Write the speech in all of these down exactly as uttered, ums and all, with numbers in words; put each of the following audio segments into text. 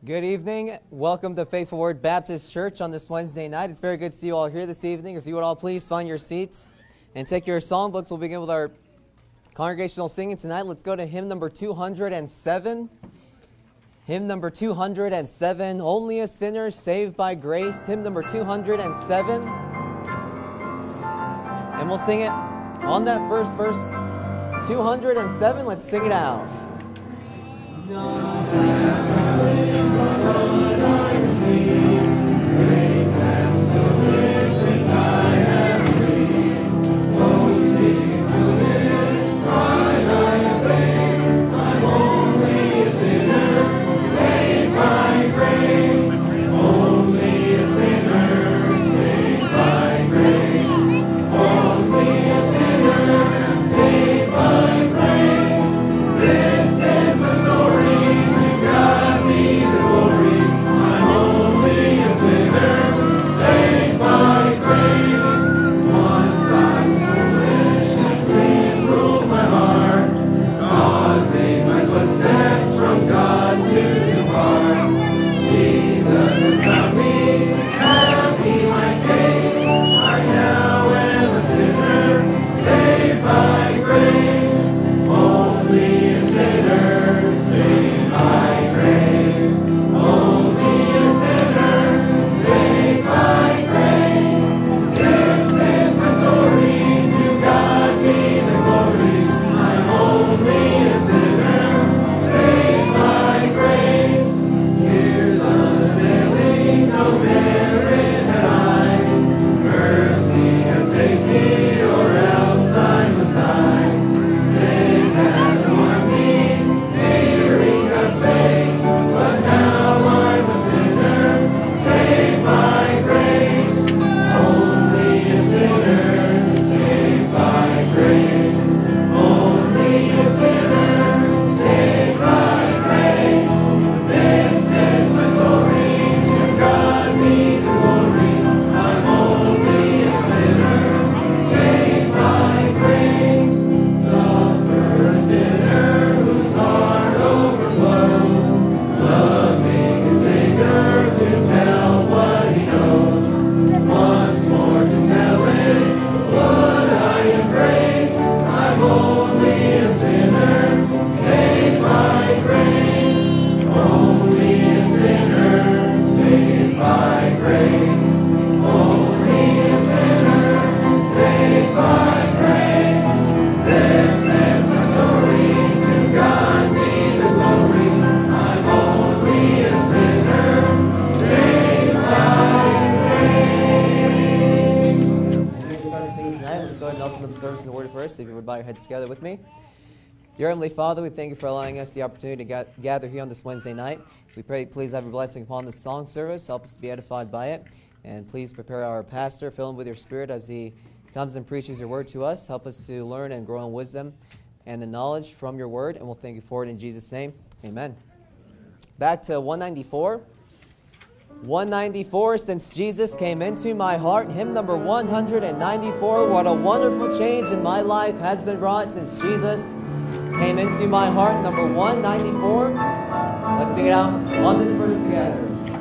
Good evening. Welcome to Faithful Word Baptist Church on this Wednesday night. It's very good to see you all here this evening. If you would all please find your seats and take your songbooks. We'll begin with our congregational singing tonight. Let's go to hymn number two hundred seven. Hymn number two hundred seven, Only a Sinner Saved by Grace. Hymn number two hundred seven. And we'll sing it on that first verse, two hundred seven. Let's sing it out. Together with me. Dear Heavenly Father, we thank you for allowing us the opportunity to ga- gather here on this Wednesday night. We pray please have your blessing upon this song service. Help us to be edified by it. And please prepare our pastor, fill him with your spirit as he comes and preaches your word to us. Help us to learn and grow in wisdom and the knowledge from your word. And we'll thank you for it in Jesus' name. Amen. Back to one ninety-four. one ninety-four, Since Jesus Came Into My Heart, hymn number one hundred ninety-four. What a wonderful change in my life has been wrought since Jesus came into my heart, number one ninety-four. Let's sing it out on this verse together.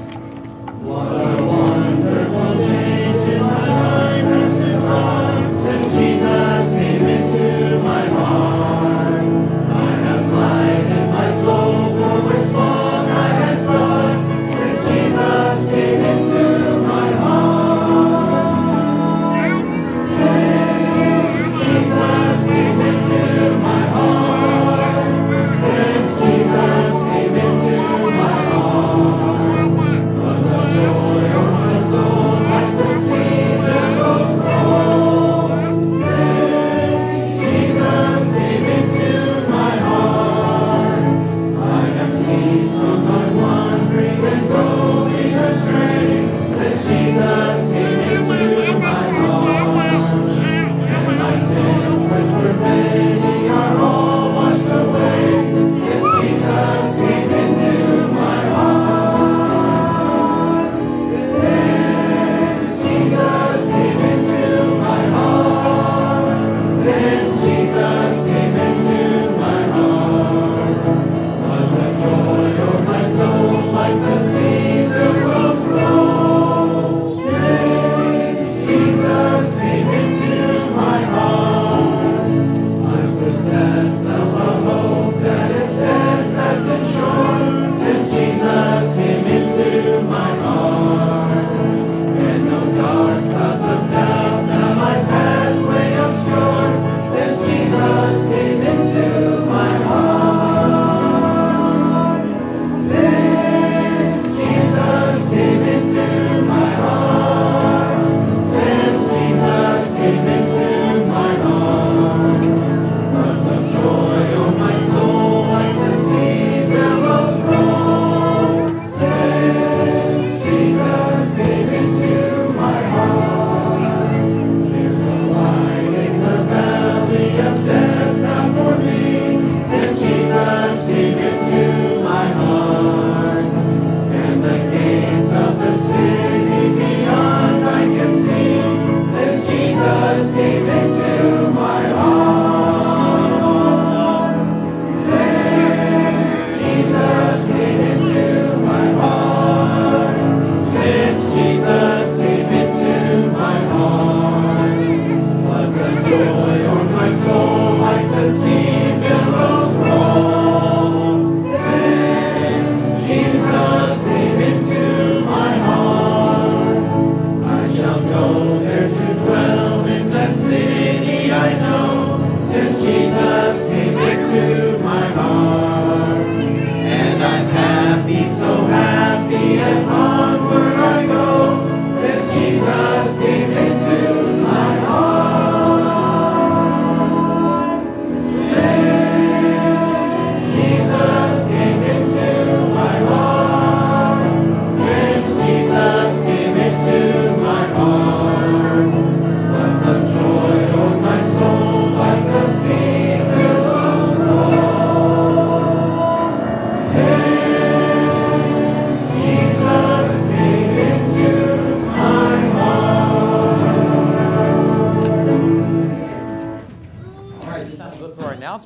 What a wonderful change in my life has been wrought since Jesus came into my heart. I have light in my soul for which long I had sought. Jesus came into my heart. Since Jesus came into my heart. Since Jesus came into my heart. What a joy, oh my soul, like the sea that goes forth.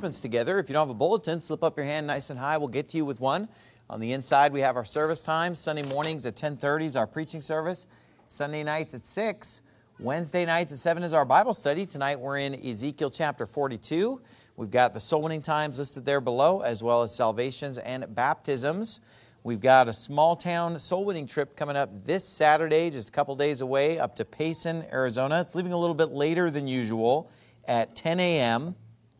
announcements together. If you don't have a bulletin, slip up your hand nice and high. We'll get to you with one. On the inside, we have our service times. Sunday mornings at ten thirty is our preaching service. Sunday nights at six. Wednesday nights at seven is our Bible study. Tonight we're in Ezekiel chapter forty-two. We've got the soul winning times listed there below, as well as salvations and baptisms. We've got a small town soul winning trip coming up this Saturday, just a couple days away, up to Payson, Arizona. It's leaving a little bit later than usual at ten a.m.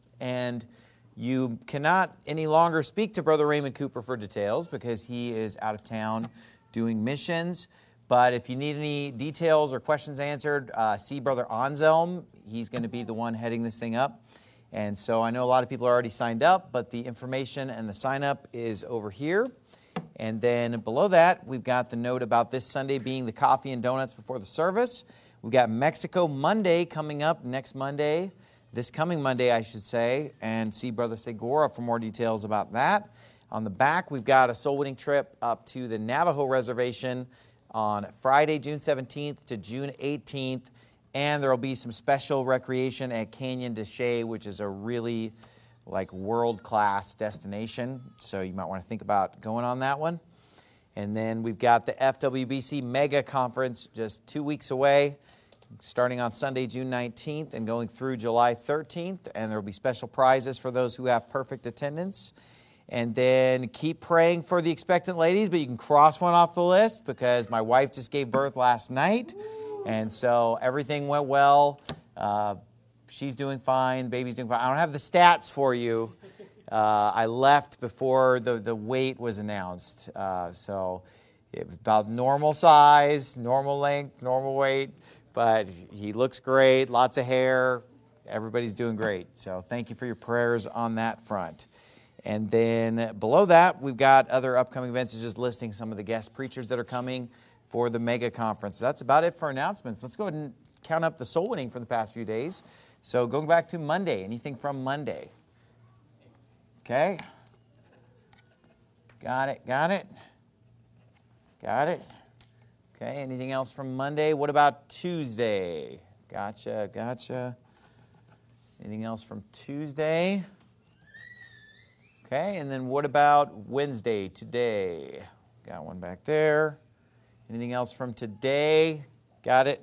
And you cannot any longer speak to Brother Raymond Cooper for details because he is out of town doing missions. But if you need any details or questions answered, uh, see Brother Anselm. He's going to be the one heading this thing up. And so I know a lot of people are already signed up, but the information and the sign up is over here. And then below that, we've got the note about this Sunday being the coffee and donuts before the service. We've got Mexico Monday coming up next Monday, this coming Monday, I should say, and see Brother Segura for more details about that. On the back, we've got a soul winning trip up to the Navajo Reservation on Friday, June seventeenth to June eighteenth, and there will be some special recreation at Canyon de Chelly, which is a really like world-class destination, so you might want to think about going on that one. And then we've got the F W B C Mega Conference just two weeks away, starting on Sunday, June nineteenth, and going through July thirteenth, and there will be special prizes for those who have perfect attendance. And then keep praying for the expectant ladies, but you can cross one off the list because my wife just gave birth last night, and so everything went well. Uh, She's doing fine. Baby's doing fine. I don't have the stats for you. Uh, I left before the, the weight was announced. Uh, so it was about normal size, normal length, normal weight. But he looks great. Lots of hair. Everybody's doing great. So thank you for your prayers on that front. And then below that, we've got other upcoming events. It's just listing some of the guest preachers that are coming for the mega conference. So that's about it for announcements. Let's go ahead and count up the soul winning for the past few days. So going back to Monday, anything from Monday? Okay. Got it, got it. Got it. Okay, anything else from Monday? What about Tuesday? Gotcha, gotcha. Anything else from Tuesday? Okay, and then what about Wednesday, today? Got one back there. Anything else from today? Got it.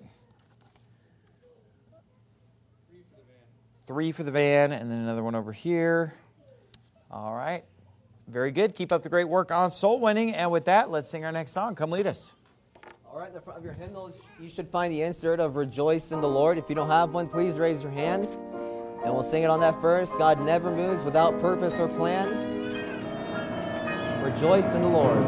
Three for the van, and then another one over here. All right. Very good. Keep up the great work on soul winning. And with that, let's sing our next song. Come lead us. All right, in the front of your hymnals, you should find the insert of Rejoice in the Lord. If you don't have one, please raise your hand, and we'll sing it on that first. God never moves without purpose or plan. Rejoice in the Lord.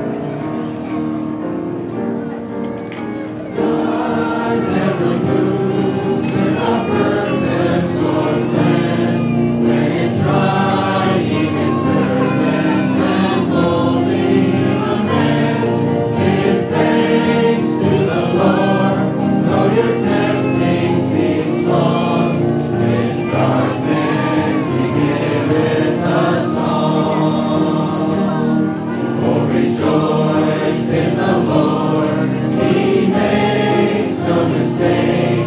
God never moves without purpose or plan. When in trying his servants trembling command, give thanks to the Lord, though your testing seems long. In darkness he giveth a song. Oh, rejoice in the Lord, he makes no mistake.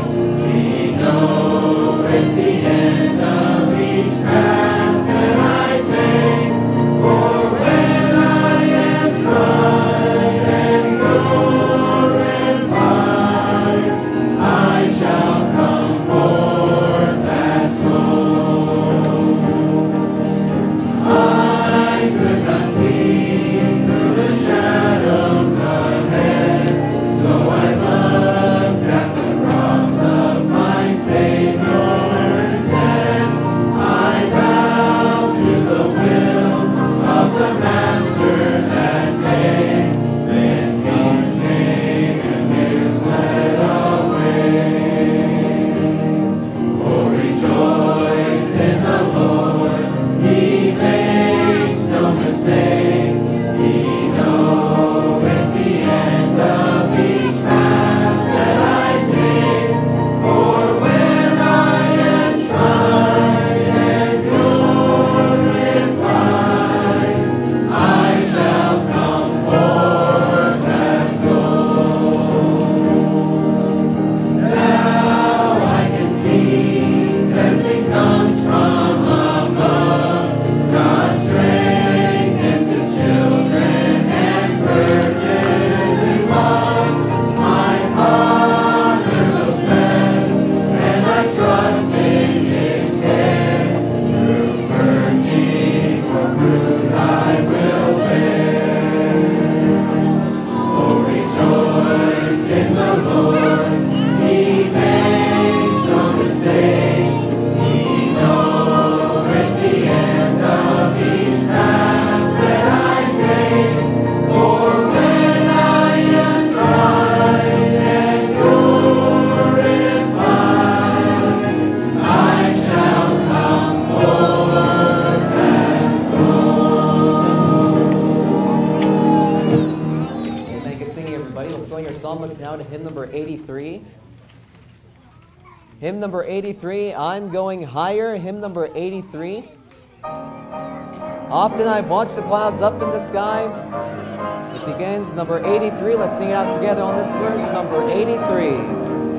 songbooks now to hymn number eighty-three. Hymn number eighty-three, I'm Going Higher, hymn number eighty-three. Often I've watched the clouds up in the sky. It begins, number eighty-three. Let's sing it out together on this verse, number eighty-three.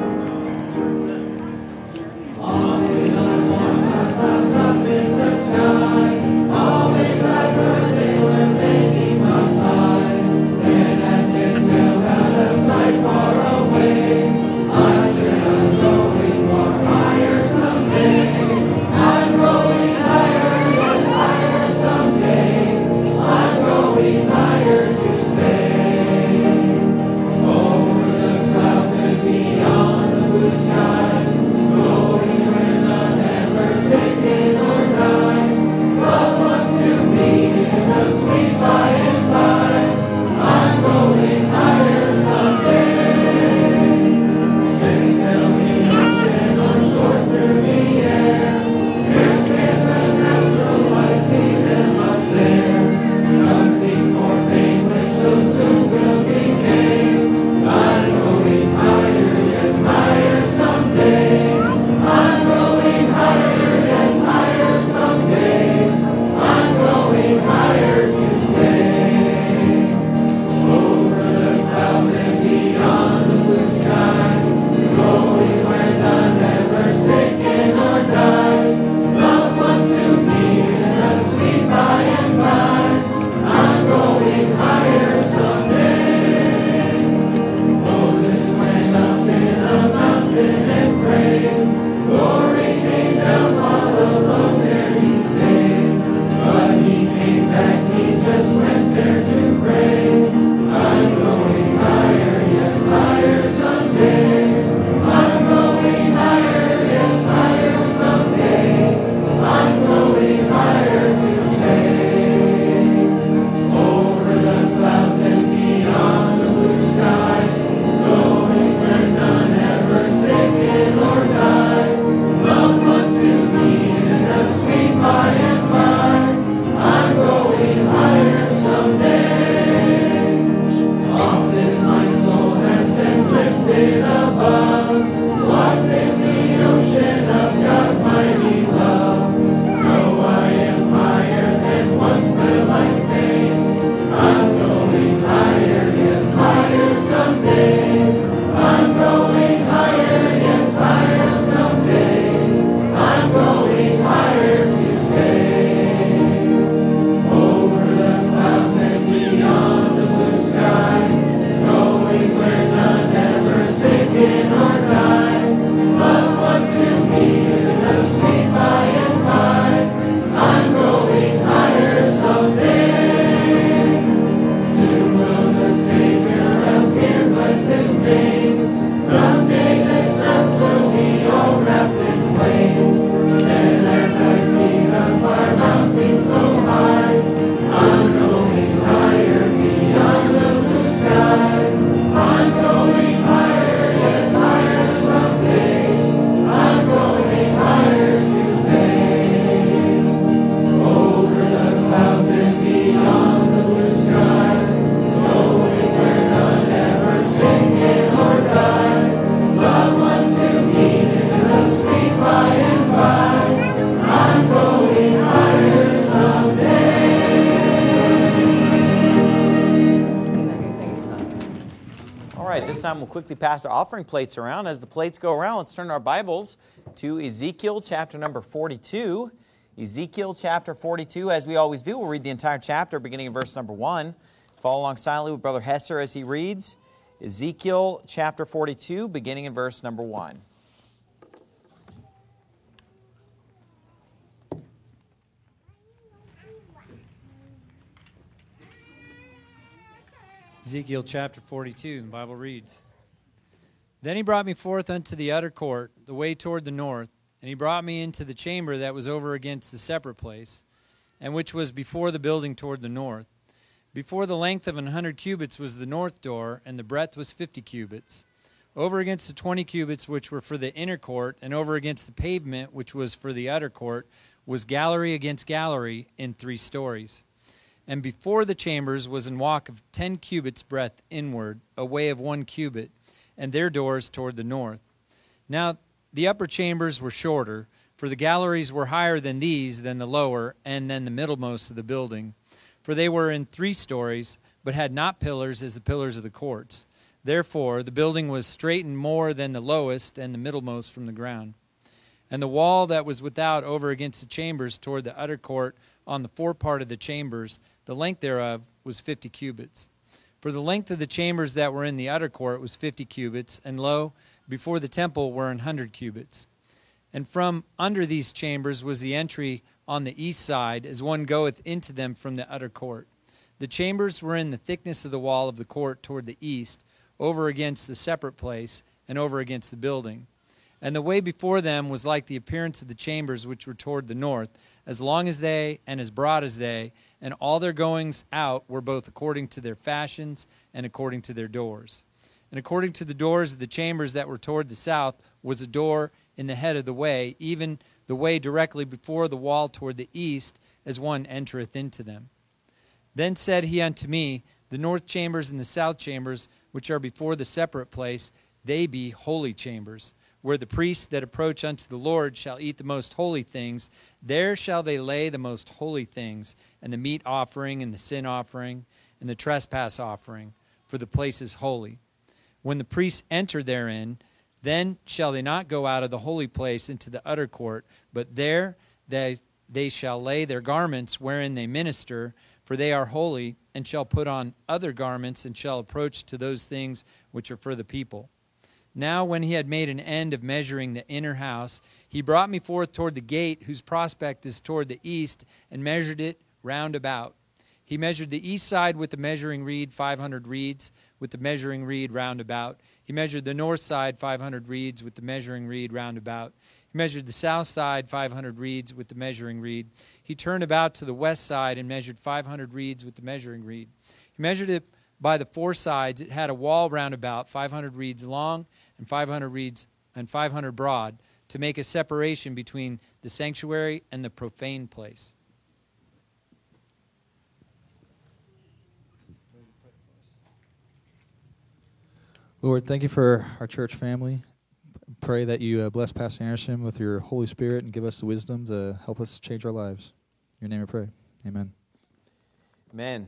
Often I've watched the clouds up in the sky. Always I've heard they were making us high. Then as they sailed out of sight far away, I said I'm going far higher someday. I'm going higher, yes, higher someday. I'm going higher to stay. Over the clouds and beyond the blue sky, going where none ever sinking or die. Love wants to meet in the sweet by and by. I'm going higher someday. They tell me ocean or soar through the air. Scarce can the natural eye see them up there. Some seek for fame which so soon will decay. I'm going higher, yes, higher someday. I'm going higher, yes, higher someday. I'm going higher to stay. Over the clouds and beyond the blue sky, going where none ever sinking or die. Love wants to meet in the sweet by and by. I'm going higher someday. Moses went up in a mountain and prayed. Glory came down all alone there he stayed. But he came back, he just went there to pray. I'm going higher, yes, higher someday. I'm going higher, yes, higher someday. I'm going higher to stay. Over the clouds and beyond the blue sky, going where none ever sinking or die. Love wants to meet in the sweet by and by. I'm going higher someday. Often my soul has been lifted above, lost in the ocean of God's mighty love. Though I am higher than once will I say, I'm going higher, yes, higher someday. I'm going higher, yes, higher someday. I'm going higher to stay. Over the clouds and beyond the blue sky, going where none ever sinking or die. Love wants to meet in the sweet by and by. I'm going higher someday. Soon will the Savior appear, bless his name. Someday this earth will be all wrapped in flame. And as I see the far mountain so high, I'm going higher beyond the blue sky. I'm going higher, yes, higher someday. I'm going higher to stay. Over the clouds and beyond the blue sky, going where none ever sinking or die. Love wants to meet in the sweet by and by. I'm going higher someday. All right, this time we'll quickly pass our offering plates around. As the plates go around, let's turn our Bibles to Ezekiel chapter number forty-two. Ezekiel chapter forty-two, as we always do, we'll read the entire chapter beginning in verse number one. Follow along silently with Brother Hesser as he reads. Ezekiel chapter forty-two, beginning in verse number one. Ezekiel chapter forty-two, the Bible reads, Then he brought me forth unto the utter court, the way toward the north, and he brought me into the chamber that was over against the separate place, and which was before the building toward the north. Before the length of an hundred cubits was the north door, and the breadth was fifty cubits. Over against the twenty cubits which were for the inner court, and over against the pavement which was for the utter court, was gallery against gallery in three stories. And before the chambers was an walk of ten cubits breadth inward, a way of one cubit, and their doors toward the north. Now the upper chambers were shorter, for the galleries were higher than these, than the lower, and than the middlemost of the building. For they were in three stories, but had not pillars as the pillars of the courts. Therefore the building was straitened more than the lowest and the middlemost from the ground. And the wall that was without over against the chambers toward the utter court on the forepart of the chambers, the length thereof was fifty cubits. For the length of the chambers that were in the utter court was fifty cubits, and lo, before the temple were an hundred cubits. And from under these chambers was the entry on the east side, as one goeth into them from the utter court. The chambers were in the thickness of the wall of the court toward the east, over against the separate place, and over against the building. And the way before them was like the appearance of the chambers which were toward the north, as long as they, and as broad as they, and all their goings out were both according to their fashions, and according to their doors. And according to the doors of the chambers that were toward the south was a door in the head of the way, even the way directly before the wall toward the east, as one entereth into them. Then said he unto me, the north chambers and the south chambers, which are before the separate place, they be holy chambers, where the priests that approach unto the Lord shall eat the most holy things. There shall they lay the most holy things, and the meat offering, and the sin offering, and the trespass offering, for the place is holy. When the priests enter therein, then shall they not go out of the holy place into the utter court, but there they, they shall lay their garments wherein they minister, for they are holy, and shall put on other garments, and shall approach to those things which are for the people. Now when he had made an end of measuring the inner house, he brought me forth toward the gate, whose prospect is toward the east, and measured it round about. He measured the east side with the measuring reed five hundred reeds, with the measuring reed round about. He measured the north side five hundred reeds, with the measuring reed round about. He measured the south side five hundred reeds, with the measuring reed. He turned about to the west side and measured five hundred reeds with the measuring reed. He measured it by the four sides. It had a wall round about, five hundred reeds long and five hundred reeds and five hundred broad, to make a separation between the sanctuary and the profane place. Lord, thank you for our church family. Pray that you uh, bless Pastor Anderson with your Holy Spirit and give us the wisdom to help us change our lives. In your name I pray. Amen. Amen.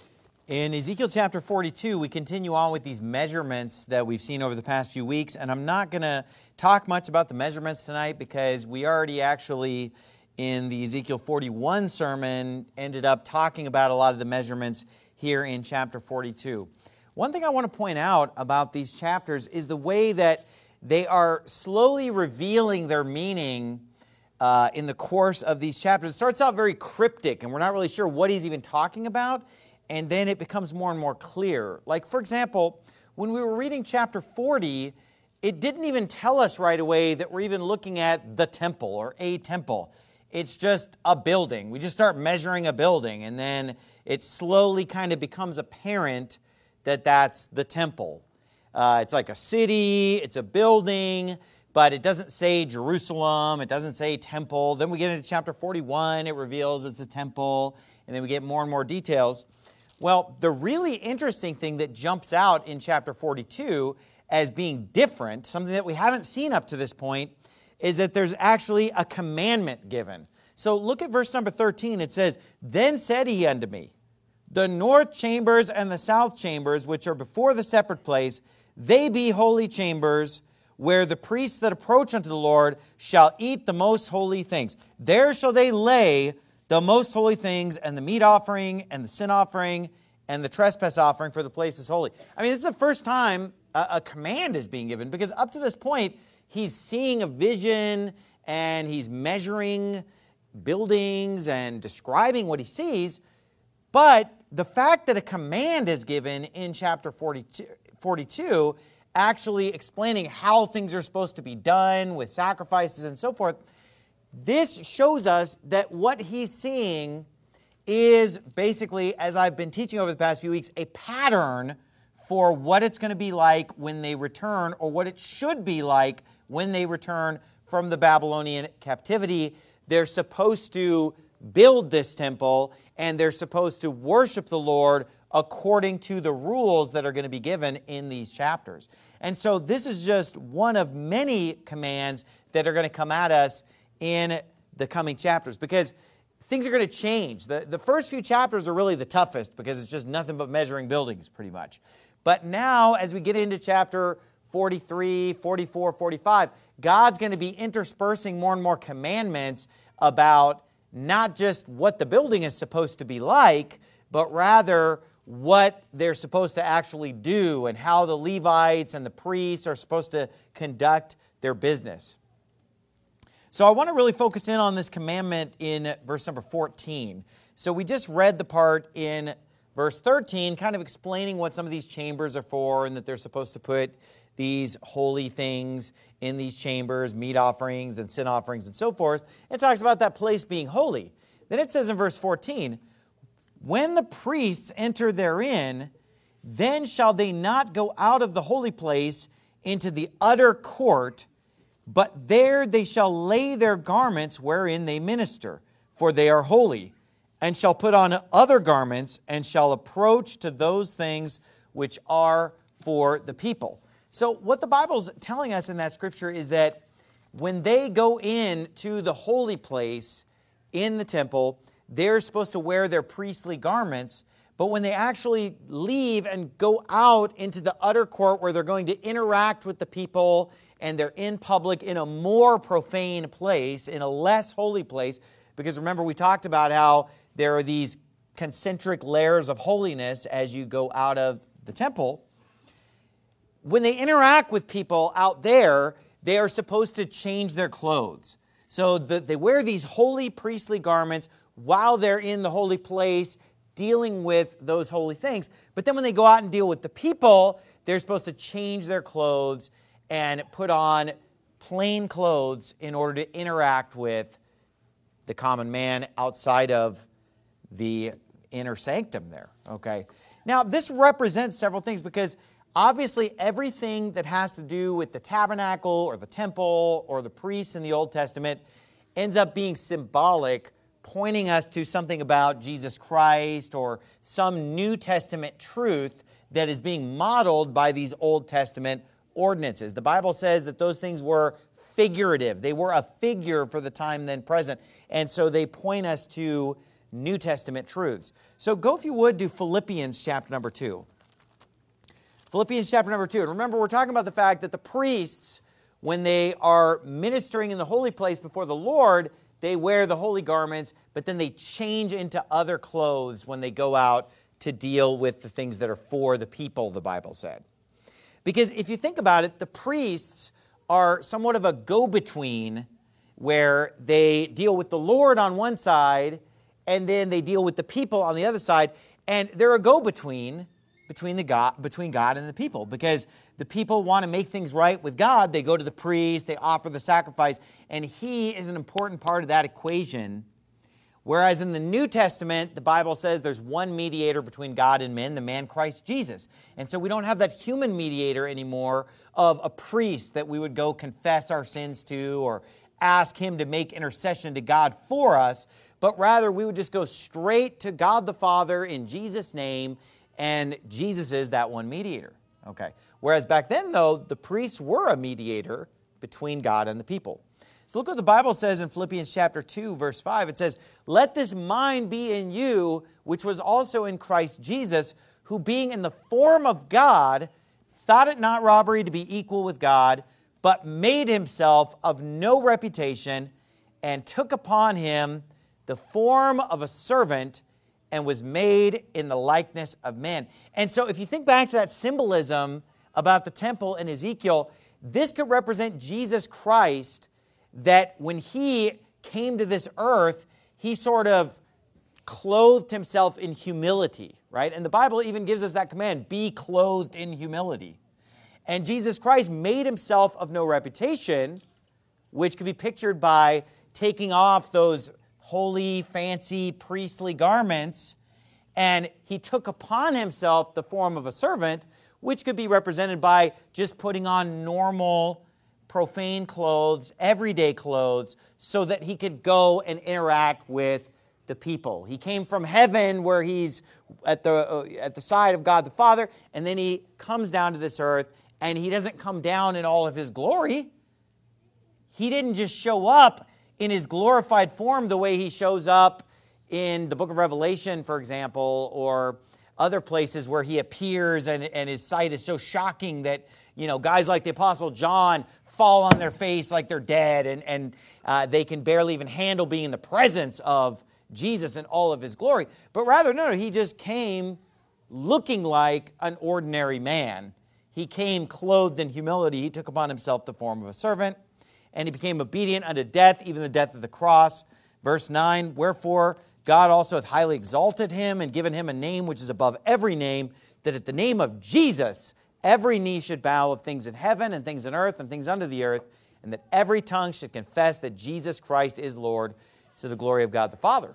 In Ezekiel chapter forty-two, we continue on with these measurements that we've seen over the past few weeks, and I'm not going to talk much about the measurements tonight because we already actually, in the Ezekiel forty-one sermon, ended up talking about a lot of the measurements here in chapter forty-two. One thing I want to point out about these chapters is the way that they are slowly revealing their meaning uh, in the course of these chapters. It starts out very cryptic, and we're not really sure what he's even talking about, and then it becomes more and more clear. Like, for example, when we were reading chapter forty, it didn't even tell us right away that we're even looking at the temple or a temple. It's just a building. We just start measuring a building, and then it slowly kind of becomes apparent that that's the temple. Uh, it's like a city, it's a building, but it doesn't say Jerusalem, it doesn't say temple. Then we get into chapter forty-one, it reveals it's a temple, and then we get more and more details. Well, the really interesting thing that jumps out in chapter forty-two as being different, something that we haven't seen up to this point, is that there's actually a commandment given. So look at verse number thirteen. It says, "Then said he unto me, the north chambers and the south chambers, which are before the separate place, they be holy chambers, where the priests that approach unto the Lord shall eat the most holy things. There shall they lay the most holy things, and the meat offering, and the sin offering, and the trespass offering, for the place is holy." I mean, this is the first time a, a command is being given, because up to this point, he's seeing a vision, and he's measuring buildings and describing what he sees. But the fact that a command is given in chapter forty-two, forty-two, actually explaining how things are supposed to be done with sacrifices and so forth, this shows us that what he's seeing is basically, as I've been teaching over the past few weeks, a pattern for what it's going to be like when they return, or what it should be like when they return from the Babylonian captivity. They're supposed to build this temple, and they're supposed to worship the Lord according to the rules that are going to be given in these chapters. And so this is just one of many commands that are going to come at us in the coming chapters, because things are going to change. The, the first few chapters are really the toughest because it's just nothing but measuring buildings pretty much. But now as we get into chapter forty-three, forty-four, forty-five, God's going to be interspersing more and more commandments about not just what the building is supposed to be like, but rather what they're supposed to actually do and how the Levites and the priests are supposed to conduct their business. So I want to really focus in on this commandment in verse number fourteen. So we just read the part in verse thirteen, kind of explaining what some of these chambers are for and that they're supposed to put these holy things in these chambers, meat offerings and sin offerings and so forth. It talks about that place being holy. Then it says in verse fourteen, when the priests enter therein, then shall they not go out of the holy place into the utter court, but there they shall lay their garments wherein they minister, for they are holy, and shall put on other garments, and shall approach to those things which are for the people. So what the Bible's telling us in that scripture is that when they go into the holy place in the temple, they're supposed to wear their priestly garments, but when they actually leave and go out into the utter court where they're going to interact with the people and they're in public in a more profane place, in a less holy place, because remember we talked about how there are these concentric layers of holiness as you go out of the temple. When they interact with people out there, they are supposed to change their clothes. So the, they wear these holy priestly garments while they're in the holy place dealing with those holy things. But then when they go out and deal with the people, they're supposed to change their clothes and put on plain clothes in order to interact with the common man outside of the inner sanctum there. Okay. Now, this represents several things because obviously everything that has to do with the tabernacle or the temple or the priests in the Old Testament ends up being symbolic, pointing us to something about Jesus Christ or some New Testament truth that is being modeled by these Old Testament ordinances. The Bible says that those things were figurative. They were a figure for the time then present. And so they point us to New Testament truths. So go, if you would, to Philippians chapter number two. Philippians chapter number two. And remember, we're talking about the fact that the priests, when they are ministering in the holy place before the Lord, they wear the holy garments, but then they change into other clothes when they go out to deal with the things that are for the people, the Bible said. Because if you think about it, the priests are somewhat of a go-between where they deal with the Lord on one side and then they deal with the people on the other side. And they're a go-between between the God, between God and the people, because the people want to make things right with God. They go to the priest, they offer the sacrifice, and he is an important part of that equation. Whereas in the New Testament, the Bible says there's one mediator between God and men, the man Christ Jesus. And so we don't have that human mediator anymore of a priest that we would go confess our sins to or ask him to make intercession to God for us, but rather we would just go straight to God the Father in Jesus' name, and Jesus is that one mediator. Okay. Whereas back then, though, the priests were a mediator between God and the people. So look what the Bible says in Philippians chapter two, verse five. It says, "Let this mind be in you, which was also in Christ Jesus, who being in the form of God, thought it not robbery to be equal with God, but made himself of no reputation, and took upon him the form of a servant, and was made in the likeness of men." And so if you think back to that symbolism about the temple in Ezekiel, this could represent Jesus Christ, that when he came to this earth, he sort of clothed himself in humility, right? And the Bible even gives us that command, be clothed in humility. And Jesus Christ made himself of no reputation, which could be pictured by taking off those holy, fancy, priestly garments, and he took upon himself the form of a servant, which could be represented by just putting on normal, profane clothes, everyday clothes, so that he could go and interact with the people. He came from heaven where he's at the, uh, at the side of God the Father, and then he comes down to this earth, and he doesn't come down in all of his glory. He didn't just show up in his glorified form the way he shows up in the book of Revelation, for example, or other places where he appears and, and his sight is so shocking that, you know, guys like the Apostle John fall on their face like they're dead, and, and uh, they can barely even handle being in the presence of Jesus in all of his glory. But rather, no, no, he just came looking like an ordinary man. He came clothed in humility. He took upon himself the form of a servant, and he became obedient unto death, even the death of the cross. Verse nine, wherefore God also hath highly exalted him and given him a name which is above every name, that at the name of Jesus every knee should bow of things in heaven and things in earth and things under the earth, and that every tongue should confess that Jesus Christ is Lord, to the glory of God the Father.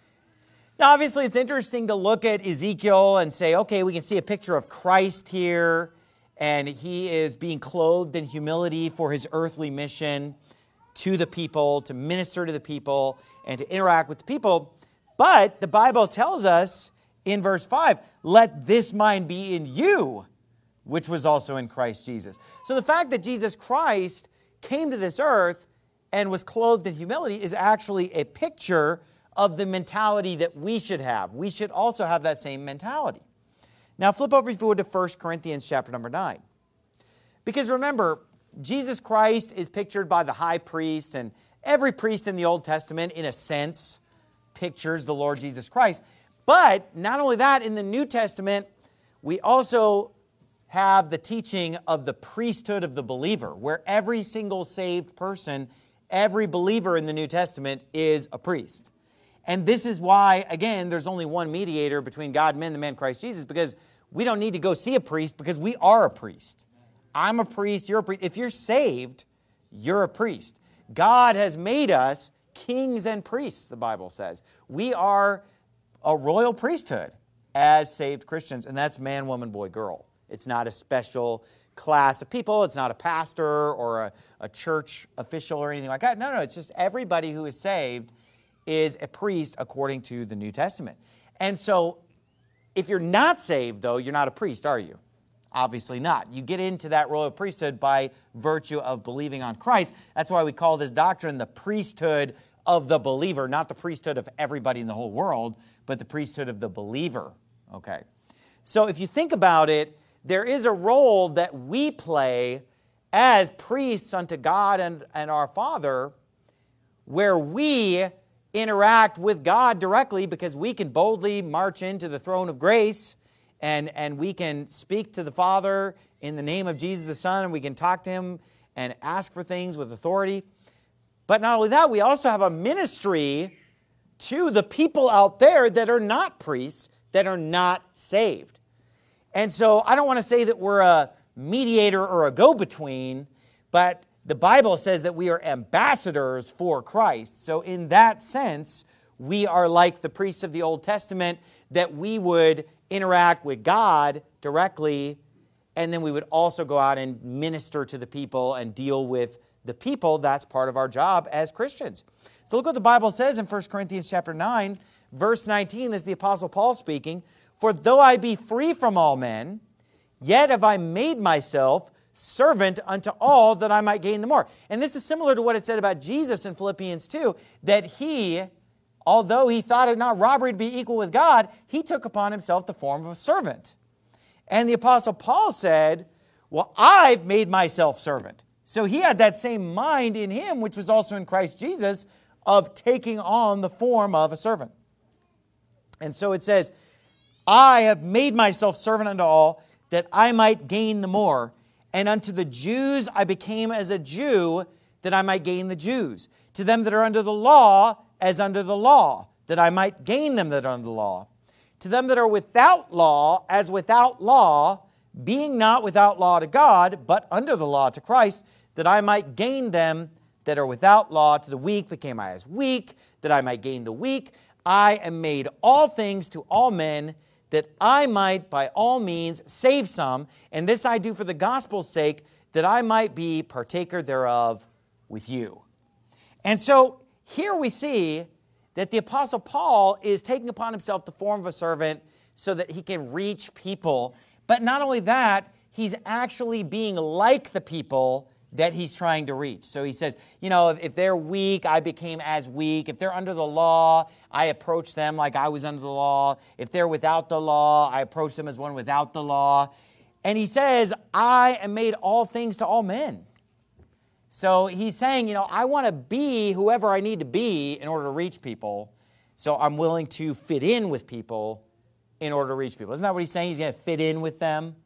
Now, obviously, it's interesting to look at Ezekiel and say, okay, we can see a picture of Christ here, and he is being clothed in humility for his earthly mission to the people, to minister to the people, and to interact with the people. But the Bible tells us in verse five, let this mind be in you, which was also in Christ Jesus. So the fact that Jesus Christ came to this earth and was clothed in humility is actually a picture of the mentality that we should have. We should also have that same mentality. Now flip over, if you would, to First Corinthians chapter number nine. Because remember, Jesus Christ is pictured by the high priest, and every priest in the Old Testament, in a sense, pictures the Lord Jesus Christ. But not only that, in the New Testament, we also have the teaching of the priesthood of the believer, where every single saved person, every believer in the New Testament is a priest. And this is why, again, there's only one mediator between God and men, the man Christ Jesus, because we don't need to go see a priest, because we are a priest. I'm a priest, you're a priest. If you're saved, you're a priest. God has made us kings and priests, the Bible says. We are a royal priesthood as saved Christians, and that's man, woman, boy, girl. It's not a special class of people. It's not a pastor or a, a church official or anything like that. No, no, it's just everybody who is saved is a priest according to the New Testament. And so if you're not saved, though, you're not a priest, are you? Obviously not. You get into that royal priesthood by virtue of believing on Christ. That's why we call this doctrine the priesthood of the believer, not the priesthood of everybody in the whole world, but the priesthood of the believer. Okay. So if you think about it, there is a role that we play as priests unto God and, and our Father, where we interact with God directly, because we can boldly march into the throne of grace, and, and we can speak to the Father in the name of Jesus the Son, and we can talk to Him and ask for things with authority. But not only that, we also have a ministry to the people out there that are not priests, that are not saved. And so I don't want to say that we're a mediator or a go-between, but the Bible says that we are ambassadors for Christ. So in that sense, we are like the priests of the Old Testament, that we would interact with God directly, and then we would also go out and minister to the people and deal with the people. That's part of our job as Christians. So look what the Bible says in First Corinthians chapter nine, verse nineteen. This is the Apostle Paul speaking. For though I be free from all men, yet have I made myself servant unto all, that I might gain the more. And this is similar to what it said about Jesus in Philippians two, that he, although he thought it not robbery to be equal with God, he took upon himself the form of a servant. And the Apostle Paul said, well, I've made myself servant. So he had that same mind in him, which was also in Christ Jesus, of taking on the form of a servant. And so it says, I have made myself servant unto all, that I might gain the more. And unto the Jews I became as a Jew, that I might gain the Jews. To them that are under the law, as under the law, that I might gain them that are under the law. To them that are without law, as without law, being not without law to God, but under the law to Christ, that I might gain them that are without law. To the weak became I as weak, that I might gain the weak. I am made all things to all men, that I might by all means save some. And this I do for the gospel's sake, that I might be partaker thereof with you. And so here we see that the Apostle Paul is taking upon himself the form of a servant so that he can reach people. But not only that, he's actually being like the people that he's trying to reach. So he says, you know, if, if they're weak, I became as weak. If they're under the law, I approach them like I was under the law. If they're without the law, I approach them as one without the law. And he says, I am made all things to all men. So he's saying, you know, I want to be whoever I need to be in order to reach people. So I'm willing to fit in with people in order to reach people. Isn't that what he's saying? He's going to fit in with them.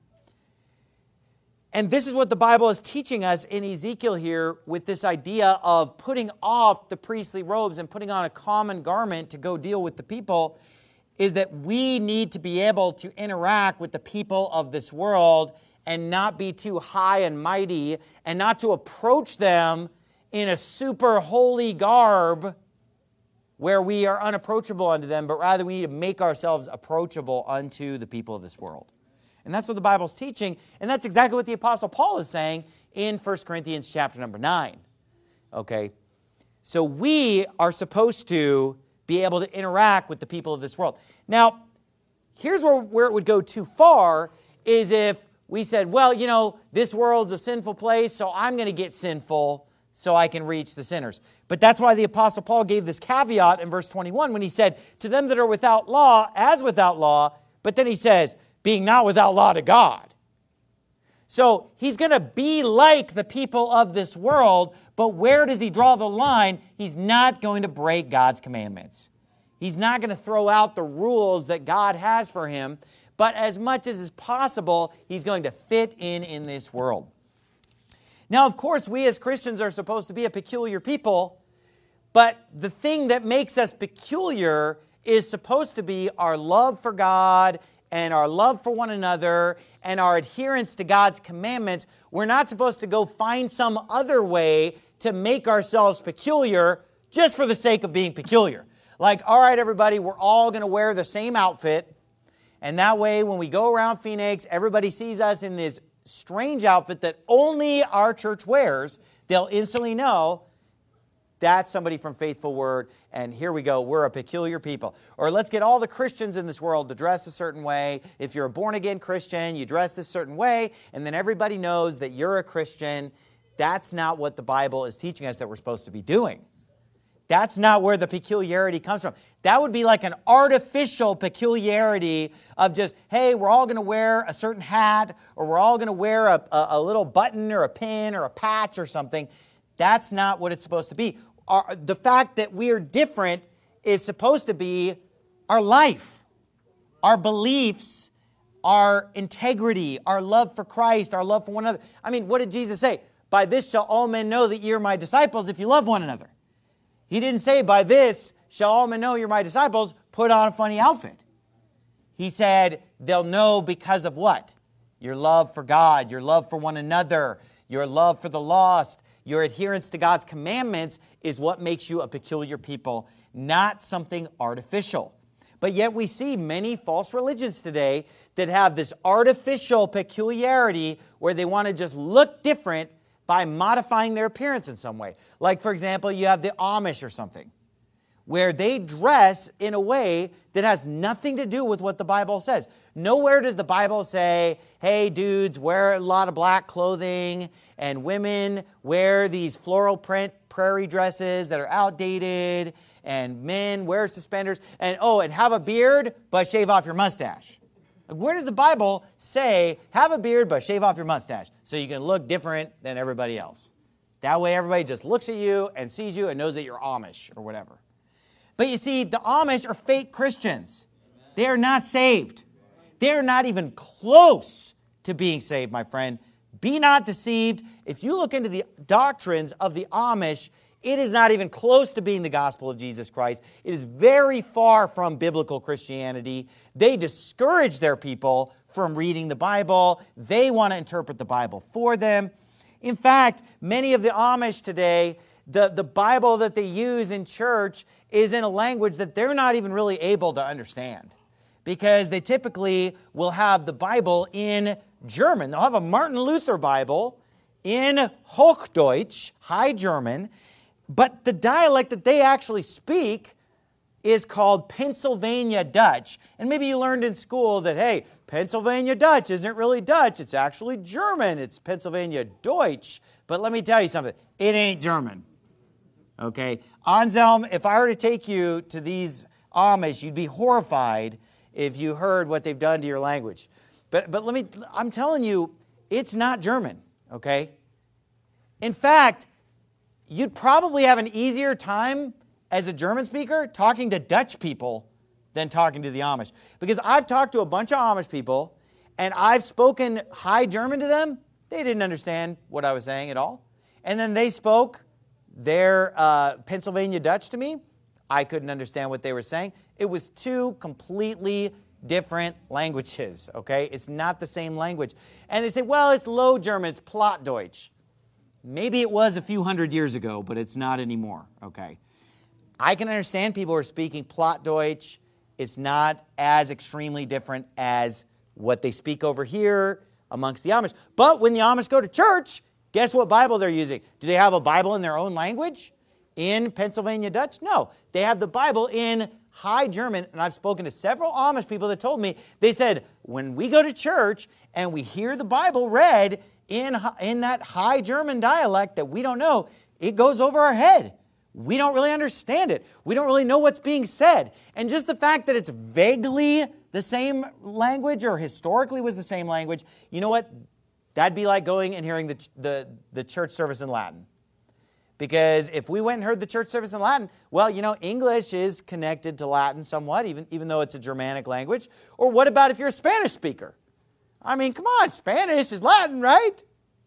And this is what the Bible is teaching us in Ezekiel here with this idea of putting off the priestly robes and putting on a common garment to go deal with the people, is that we need to be able to interact with the people of this world and not be too high and mighty and not to approach them in a super holy garb where we are unapproachable unto them, but rather we need to make ourselves approachable unto the people of this world. And that's what the Bible's teaching, and that's exactly what the Apostle Paul is saying in First Corinthians chapter number nine. Okay? So we are supposed to be able to interact with the people of this world. Now, here's where, where it would go too far, is if we said, well, you know, this world's a sinful place, so I'm going to get sinful so I can reach the sinners. But that's why the Apostle Paul gave this caveat in verse twenty-one when he said, to them that are without law, as without law, but then he says, being not without law to God. So he's going to be like the people of this world, but where does he draw the line? He's not going to break God's commandments. He's not going to throw out the rules that God has for him, but as much as is possible, he's going to fit in in this world. Now, of course, we as Christians are supposed to be a peculiar people, but the thing that makes us peculiar is supposed to be our love for God and our love for one another and our adherence to God's commandments. We're not supposed to go find some other way to make ourselves peculiar just for the sake of being peculiar. Like, all right, everybody, we're all going to wear the same outfit, and that way when we go around Phoenix, everybody sees us in this strange outfit that only our church wears. They'll instantly know that's somebody from Faithful Word, and here we go, we're a peculiar people. Or let's get all the Christians in this world to dress a certain way. If you're a born-again Christian, you dress this certain way, and then everybody knows that you're a Christian. That's not what the Bible is teaching us that we're supposed to be doing. That's not where the peculiarity comes from. That would be like an artificial peculiarity of just, hey, we're all going to wear a certain hat, or we're all going to wear a, a, a little button or a pin or a patch or something. That's not what it's supposed to be. Our, the fact that we are different is supposed to be our life, our beliefs, our integrity, our love for Christ, our love for one another. I mean, what did Jesus say? By this shall all men know that ye are my disciples if you love one another. He didn't say, by this shall all men know you're my disciples, put on a funny outfit. He said, they'll know because of what? Your love for God, your love for one another, your love for the lost, your adherence to God's commandments is what makes you a peculiar people, not something artificial. But yet we see many false religions today that have this artificial peculiarity where they want to just look different by modifying their appearance in some way. Like, for example, you have the Amish or something, where they dress in a way that has nothing to do with what the Bible says. Nowhere does the Bible say, hey, dudes, wear a lot of black clothing, and women wear these floral print prairie dresses that are outdated, and men wear suspenders, and oh, and have a beard, but shave off your mustache. Where does the Bible say, have a beard, but shave off your mustache so you can look different than everybody else? That way everybody just looks at you and sees you and knows that you're Amish or whatever. But you see, the Amish are fake Christians. They are not saved. They are not even close to being saved, my friend. Be not deceived. If you look into the doctrines of the Amish, it is not even close to being the gospel of Jesus Christ. It is very far from biblical Christianity. They discourage their people from reading the Bible. They want to interpret the Bible for them. In fact, many of the Amish today, the, the Bible that they use in church is in a language that they're not even really able to understand, because they typically will have the Bible in German. They'll have a Martin Luther Bible in Hochdeutsch, High German, but the dialect that they actually speak, is called Pennsylvania Dutch. And maybe you learned in school that, hey, Pennsylvania Dutch isn't really Dutch. It's actually German. It's Pennsylvania Deutsch. But let me tell you something. It ain't German. Okay? Anselm, if I were to take you to these Amish, you'd be horrified if you heard what they've done to your language. But, but let me, I'm telling you, it's not German. Okay? In fact, you'd probably have an easier time as a German speaker talking to Dutch people than talking to the Amish. Because I've talked to a bunch of Amish people, and I've spoken High German to them. They didn't understand what I was saying at all. And then they spoke their uh, Pennsylvania Dutch to me. I couldn't understand what they were saying. It was two completely different languages, okay? It's not the same language. And they say, well, it's Low German, it's Plattdeutsch. Maybe it was a few hundred years ago, but it's not anymore, okay? I can understand people who are speaking Plattdeutsch. It's not as extremely different as what they speak over here amongst the Amish. But when the Amish go to church, guess what Bible they're using? Do they have a Bible in their own language? In Pennsylvania Dutch? No. They have the Bible in High German, and I've spoken to several Amish people that told me, they said, when we go to church and we hear the Bible read in, in that High German dialect that we don't know, it goes over our head. We don't really understand it. We don't really know what's being said. And just the fact that it's vaguely the same language or historically was the same language, you know what? That'd be like going and hearing the, the, the church service in Latin. Because if we went and heard the church service in Latin, well, you know, English is connected to Latin somewhat, even, even though it's a Germanic language. Or what about if you're a Spanish speaker? I mean, come on, Spanish is Latin, right?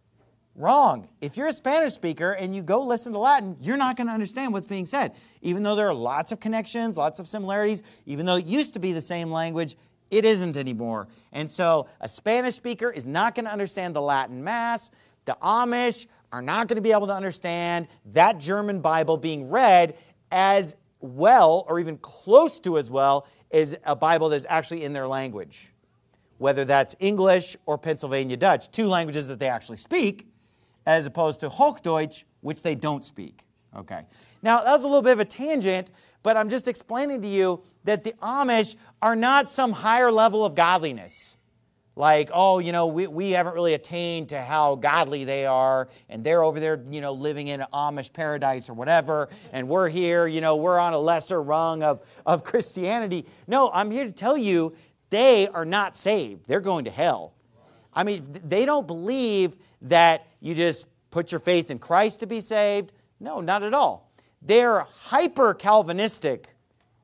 Wrong. If you're a Spanish speaker and you go listen to Latin, you're not going to understand what's being said. Even though there are lots of connections, lots of similarities, even though it used to be the same language, it isn't anymore. And so a Spanish speaker is not going to understand the Latin Mass. The Amish are not going to be able to understand that German Bible being read as well, or even close to as well, as a Bible that's actually in their language. Whether that's English or Pennsylvania Dutch, two languages that they actually speak, as opposed to Hochdeutsch, which they don't speak. Okay. Now, that was a little bit of a tangent, but I'm just explaining to you that the Amish are not some higher level of godliness. Like, oh, you know, we, we haven't really attained to how godly they are, and they're over there, you know, living in an Amish paradise or whatever, and we're here, you know, we're on a lesser rung of, of Christianity. No, I'm here to tell you, they are not saved. They're going to hell. I mean, they don't believe that you just put your faith in Christ to be saved. No, not at all. They're hyper-Calvinistic,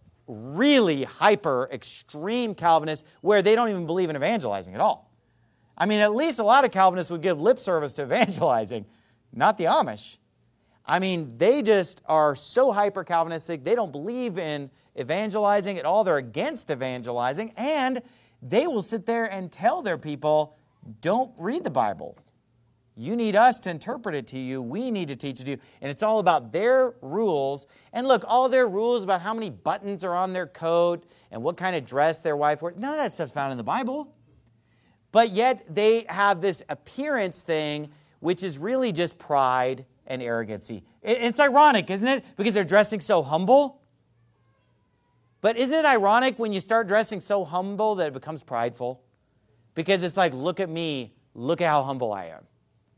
really hyper, extreme Calvinists, where they don't even believe in evangelizing at all. I mean, at least a lot of Calvinists would give lip service to evangelizing, not the Amish. I mean, they just are so hyper-Calvinistic, they don't believe in evangelizing at all. They're against evangelizing, and they will sit there and tell their people, don't read the Bible. You need us to interpret it to you. We need to teach it to you. And it's all about their rules. And look, all their rules about how many buttons are on their coat and what kind of dress their wife wears, none of that stuff's found in the Bible. But yet they have this appearance thing, which is really just pride and arrogancy. It's ironic, isn't it? Because they're dressing so humble. But isn't it ironic when you start dressing so humble that it becomes prideful? Because it's like, look at me, look at how humble I am.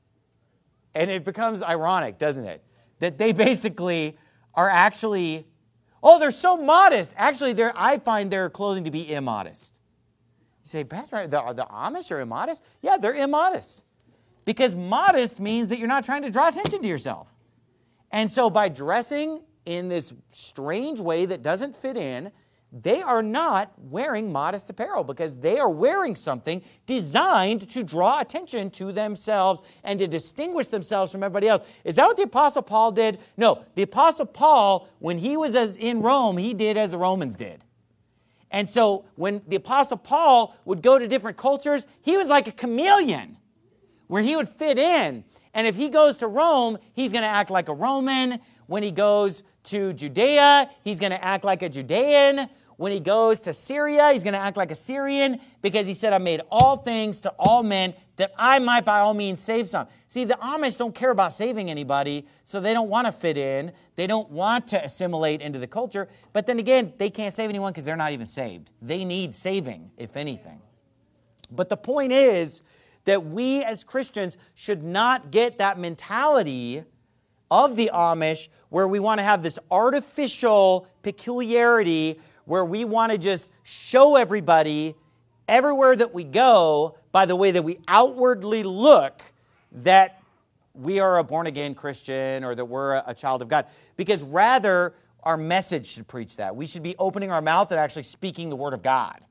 And it becomes ironic, doesn't it? That they basically are actually, oh, they're so modest. Actually, they're, I find their clothing to be immodest. You say, Pastor, the, the Amish are immodest? Yeah, they're immodest. Because modest means that you're not trying to draw attention to yourself. And so by dressing in this strange way that doesn't fit in, they are not wearing modest apparel because they are wearing something designed to draw attention to themselves and to distinguish themselves from everybody else. Is that what the Apostle Paul did? No, the Apostle Paul, when he was as in Rome, he did as the Romans did. And so when the Apostle Paul would go to different cultures, he was like a chameleon where he would fit in. And if he goes to Rome, he's going to act like a Roman. When he goes to Judea, he's going to act like a Judean. When he goes to Syria, he's going to act like a Syrian because he said, I made all things to all men that I might by all means save some. See, the Amish don't care about saving anybody, so they don't want to fit in. They don't want to assimilate into the culture. But then again, they can't save anyone because they're not even saved. They need saving, if anything. But the point is that we as Christians should not get that mentality of the Amish where we want to have this artificial peculiarity where we want to just show everybody everywhere that we go by the way that we outwardly look that we are a born-again Christian or that we're a, a child of God. Because rather, our message should preach that. We should be opening our mouth and actually speaking the Word of God.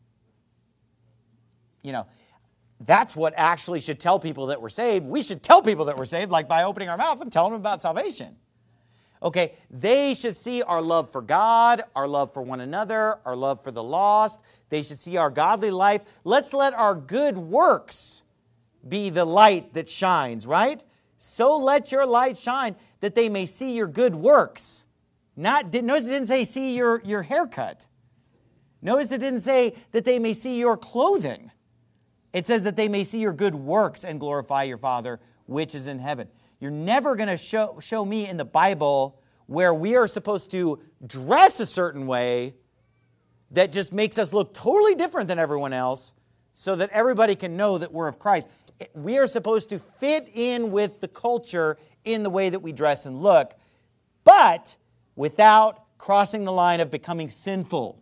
You know, that's what actually should tell people that we're saved. We should tell people that we're saved, like by opening our mouth and telling them about salvation. Okay, they should see our love for God, our love for one another, our love for the lost. They should see our godly life. Let's let our good works be the light that shines, right? So let your light shine that they may see your good works. Not, notice it didn't say see your, your haircut. Notice it didn't say that they may see your clothing. It says that they may see your good works and glorify your Father which is in heaven. You're never going to show, show me in the Bible where we are supposed to dress a certain way that just makes us look totally different than everyone else so that everybody can know that we're of Christ. We are supposed to fit in with the culture in the way that we dress and look, but without crossing the line of becoming sinful.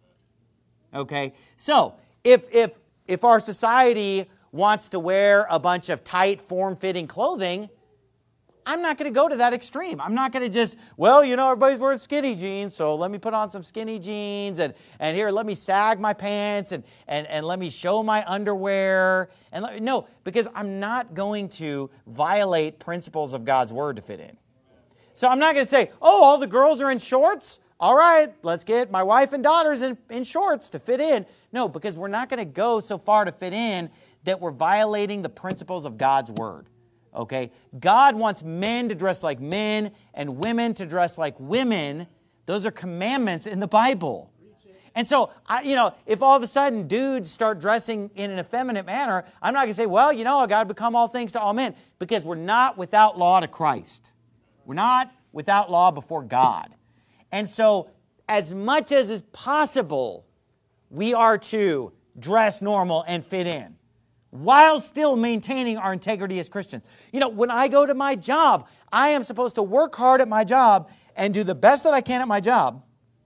Okay? So, if if if our society wants to wear a bunch of tight, form-fitting clothing, I'm not going to go to that extreme. I'm not going to just, well, you know, everybody's wearing skinny jeans, so let me put on some skinny jeans, and, and here, let me sag my pants, and, and, and let me show my underwear. And let, no, because I'm not going to violate principles of God's Word to fit in. So I'm not going to say, oh, all the girls are in shorts? All right, let's get my wife and daughters in, in shorts to fit in. No, because we're not going to go so far to fit in that we're violating the principles of God's Word. Okay? God wants men to dress like men and women to dress like women. Those are commandments in the Bible. And so, I, you know, if all of a sudden dudes start dressing in an effeminate manner, I'm not going to say, well, you know, I've got to become all things to all men, because we're not without law to Christ. We're not without law before God. And so, as much as is possible, we are to dress normal and fit in, while still maintaining our integrity as Christians. You know, when I go to my job, I am supposed to work hard at my job and do the best that I can at my job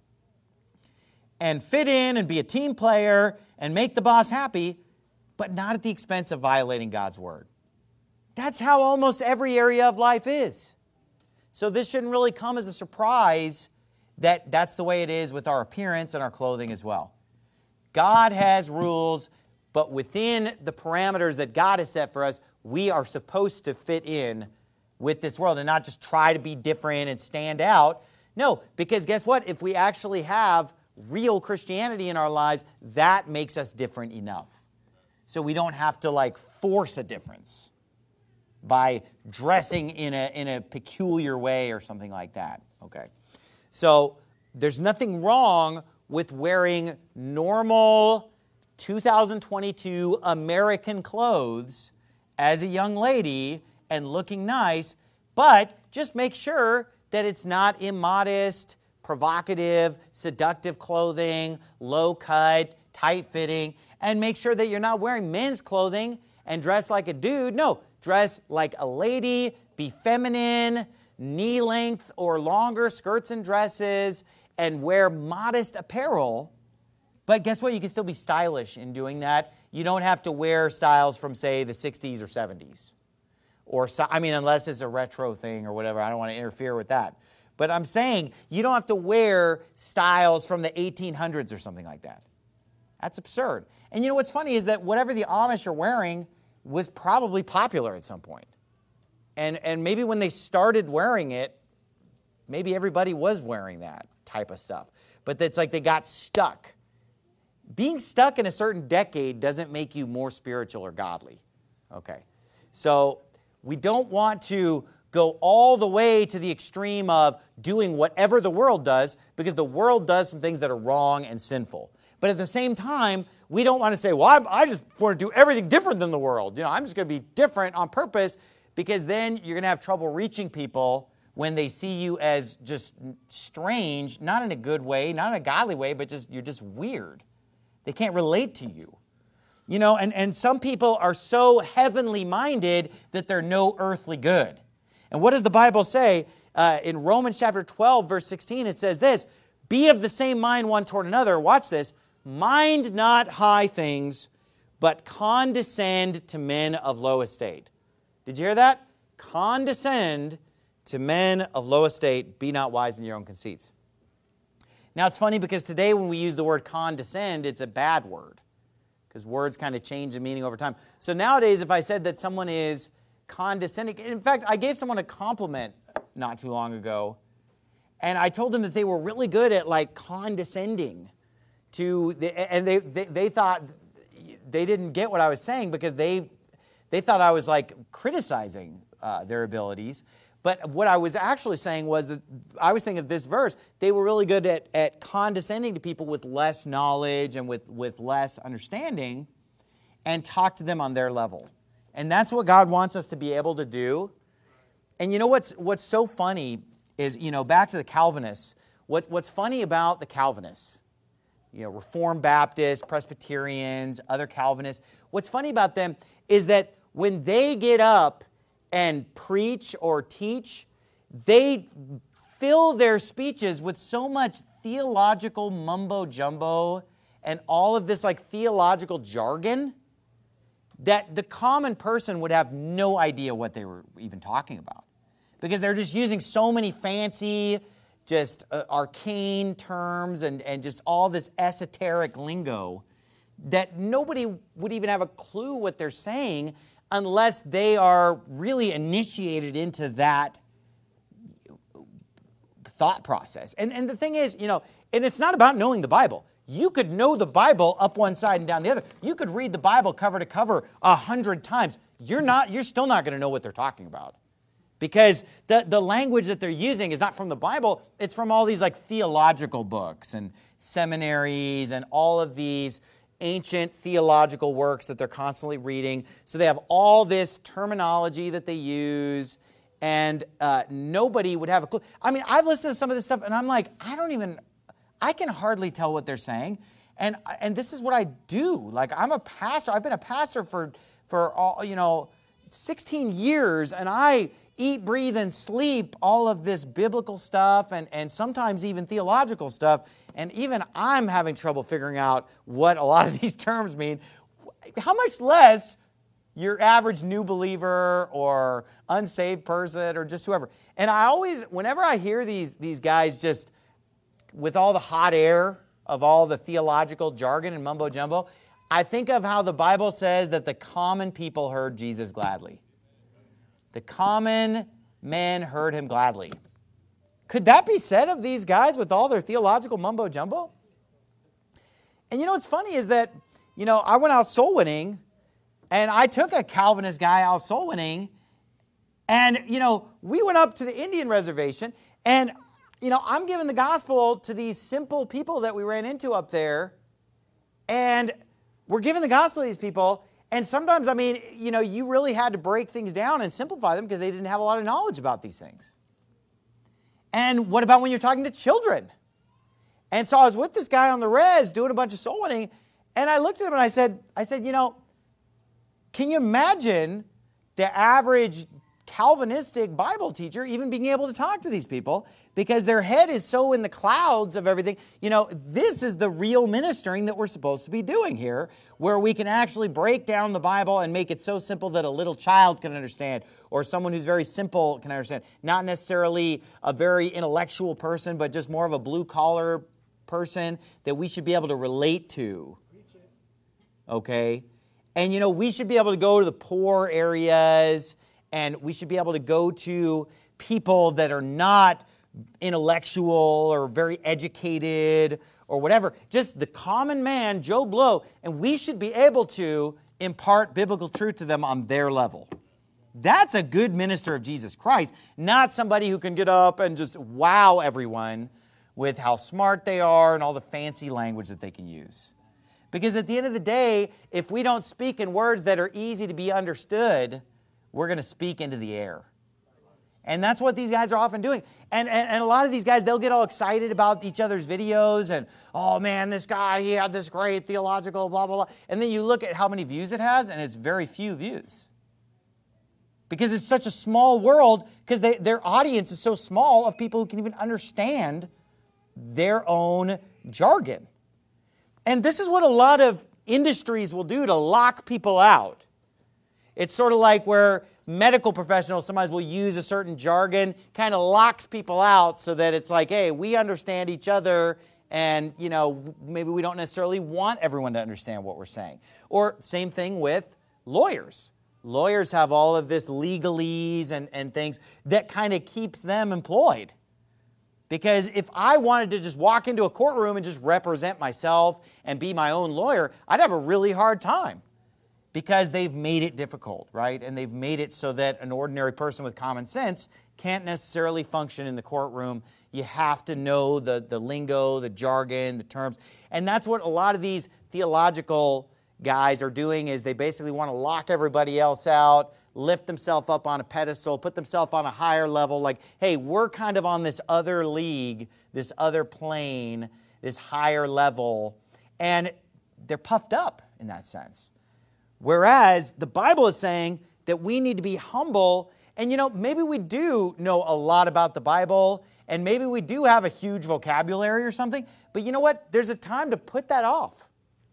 and fit in and be a team player and make the boss happy, but not at the expense of violating God's Word. That's how almost every area of life is. So this shouldn't really come as a surprise that that's the way it is with our appearance and our clothing as well. God has rules, but within the parameters that God has set for us, we are supposed to fit in with this world and not just try to be different and stand out. No, because guess what? If we actually have real Christianity in our lives, that makes us different enough. So we don't have to like force a difference by dressing in a, in a peculiar way or something like that. Okay. So there's nothing wrong with wearing normal two thousand twenty-two American clothes as a young lady and looking nice, but just make sure that it's not immodest, provocative, seductive clothing, low cut, tight fitting, and make sure that you're not wearing men's clothing and dress like a dude. No, dress like a lady, be feminine, knee length or longer skirts and dresses, and wear modest apparel. But guess what? You can still be stylish in doing that. You don't have to wear styles from, say, the sixties or seventies. Or, I mean, unless it's a retro thing or whatever. I don't want to interfere with that. But I'm saying you don't have to wear styles from the eighteen hundreds or something like that. That's absurd. And you know what's funny is that whatever the Amish are wearing was probably popular at some point. And, and maybe when they started wearing it, maybe everybody was wearing that type of stuff. But it's like they got stuck. Being stuck in a certain decade doesn't make you more spiritual or godly. Okay. So we don't want to go all the way to the extreme of doing whatever the world does, because the world does some things that are wrong and sinful. But at the same time, we don't want to say, well, I, I just want to do everything different than the world. You know, I'm just going to be different on purpose, because then you're going to have trouble reaching people when they see you as just strange, not in a good way, not in a godly way, but just you're just weird. They can't relate to you. You know, and, and some people are so heavenly minded that they're no earthly good. And what does the Bible say? Uh, in Romans chapter twelve, verse sixteen, it says this, be of the same mind one toward another. Watch this. Mind not high things, but condescend to men of low estate. Did you hear that? Condescend to men of low estate. Be not wise in your own conceits. Now, it's funny because today when we use the word condescend, it's a bad word, because words kind of change the meaning over time. So nowadays, if I said that someone is condescending, in fact, I gave someone a compliment not too long ago, and I told them that they were really good at like condescending to, the, and they, they they thought they didn't get what I was saying because they they thought I was like criticizing uh, their abilities. But what I was actually saying was that I was thinking of this verse. They were really good at, at condescending to people with less knowledge and with, with less understanding, and talk to them on their level. And that's what God wants us to be able to do. And you know what's what's so funny is, you know, back to the Calvinists, what, what's funny about the Calvinists, you know, Reformed Baptists, Presbyterians, other Calvinists, what's funny about them is that when they get up and preach or teach, they fill their speeches with so much theological mumbo-jumbo and all of this like theological jargon that the common person would have no idea what they were even talking about, because they're just using so many fancy, just uh, arcane terms and, and just all this esoteric lingo that nobody would even have a clue what they're saying unless they are really initiated into that thought process. And, and the thing is, you know, and it's not about knowing the Bible. You could know the Bible up one side and down the other. You could read the Bible cover to cover a hundred times. You're not, you're still not going to know what they're talking about, because the, the language that they're using is not from the Bible. It's from all these like theological books and seminaries and all of these ancient theological works that they're constantly reading. So they have all this terminology that they use, and uh, nobody would have a clue. I mean, I've listened to some of this stuff, and I'm like, I don't even, I can hardly tell what they're saying. And and this is what I do. Like, I'm a pastor. I've been a pastor for, for all, you know, sixteen years, and I eat, breathe, and sleep all of this biblical stuff and, and sometimes even theological stuff. And even I'm having trouble figuring out what a lot of these terms mean. How much less your average new believer or unsaved person or just whoever. And I always, whenever I hear these, these guys just with all the hot air of all the theological jargon and mumbo-jumbo, I think of how the Bible says that the common people heard Jesus gladly. The common men heard him gladly. Could that be said of these guys with all their theological mumbo-jumbo? And you know what's funny is that, you know, I went out soul winning, and I took a Calvinist guy out soul winning, and, you know, we went up to the Indian reservation, and, you know, I'm giving the gospel to these simple people that we ran into up there, and we're giving the gospel to these people, and sometimes, I mean, you know, you really had to break things down and simplify them because they didn't have a lot of knowledge about these things. And what about when you're talking to children? And so I was with this guy on the res doing a bunch of soul winning, and I looked at him and I said, I said, you know, can you imagine the average Calvinistic Bible teacher even being able to talk to these people because their head is so in the clouds of everything? You know, this is the real ministering that we're supposed to be doing here, where we can actually break down the Bible and make it so simple that a little child can understand, or someone who's very simple can understand. Not necessarily a very intellectual person, but just more of a blue-collar person that we should be able to relate to. Okay? And, you know, we should be able to go to the poor areas, and we should be able to go to people that are not intellectual or very educated or whatever. Just the common man, Joe Blow, and we should be able to impart biblical truth to them on their level. That's a good minister of Jesus Christ, not somebody who can get up and just wow everyone with how smart they are and all the fancy language that they can use. Because at the end of the day, if we don't speak in words that are easy to be understood, we're going to speak into the air. And that's what these guys are often doing. And, and, and a lot of these guys, they'll get all excited about each other's videos and, oh man, this guy, he had this great theological blah, blah, blah. And then you look at how many views it has, and it's very few views. Because it's such a small world, because they, their audience is so small of people who can even understand their own jargon. And this is what a lot of industries will do to lock people out. It's sort of like where medical professionals sometimes will use a certain jargon, kind of locks people out so that it's like, hey, we understand each other, and you know, maybe we don't necessarily want everyone to understand what we're saying. Or same thing with lawyers. Lawyers have all of this legalese and, and things that kind of keeps them employed. Because if I wanted to just walk into a courtroom and just represent myself and be my own lawyer, I'd have a really hard time. Because they've made it difficult, right? And they've made it so that an ordinary person with common sense can't necessarily function in the courtroom. You have to know the, the lingo, the jargon, the terms. And that's what a lot of these theological guys are doing, is they basically want to lock everybody else out, lift themselves up on a pedestal, put themselves on a higher level, like, hey, we're kind of on this other league, this other plane, this higher level, and they're puffed up in that sense. Whereas the Bible is saying that we need to be humble, and you know, maybe we do know a lot about the Bible, and maybe we do have a huge vocabulary or something, but you know what? There's a time to put that off.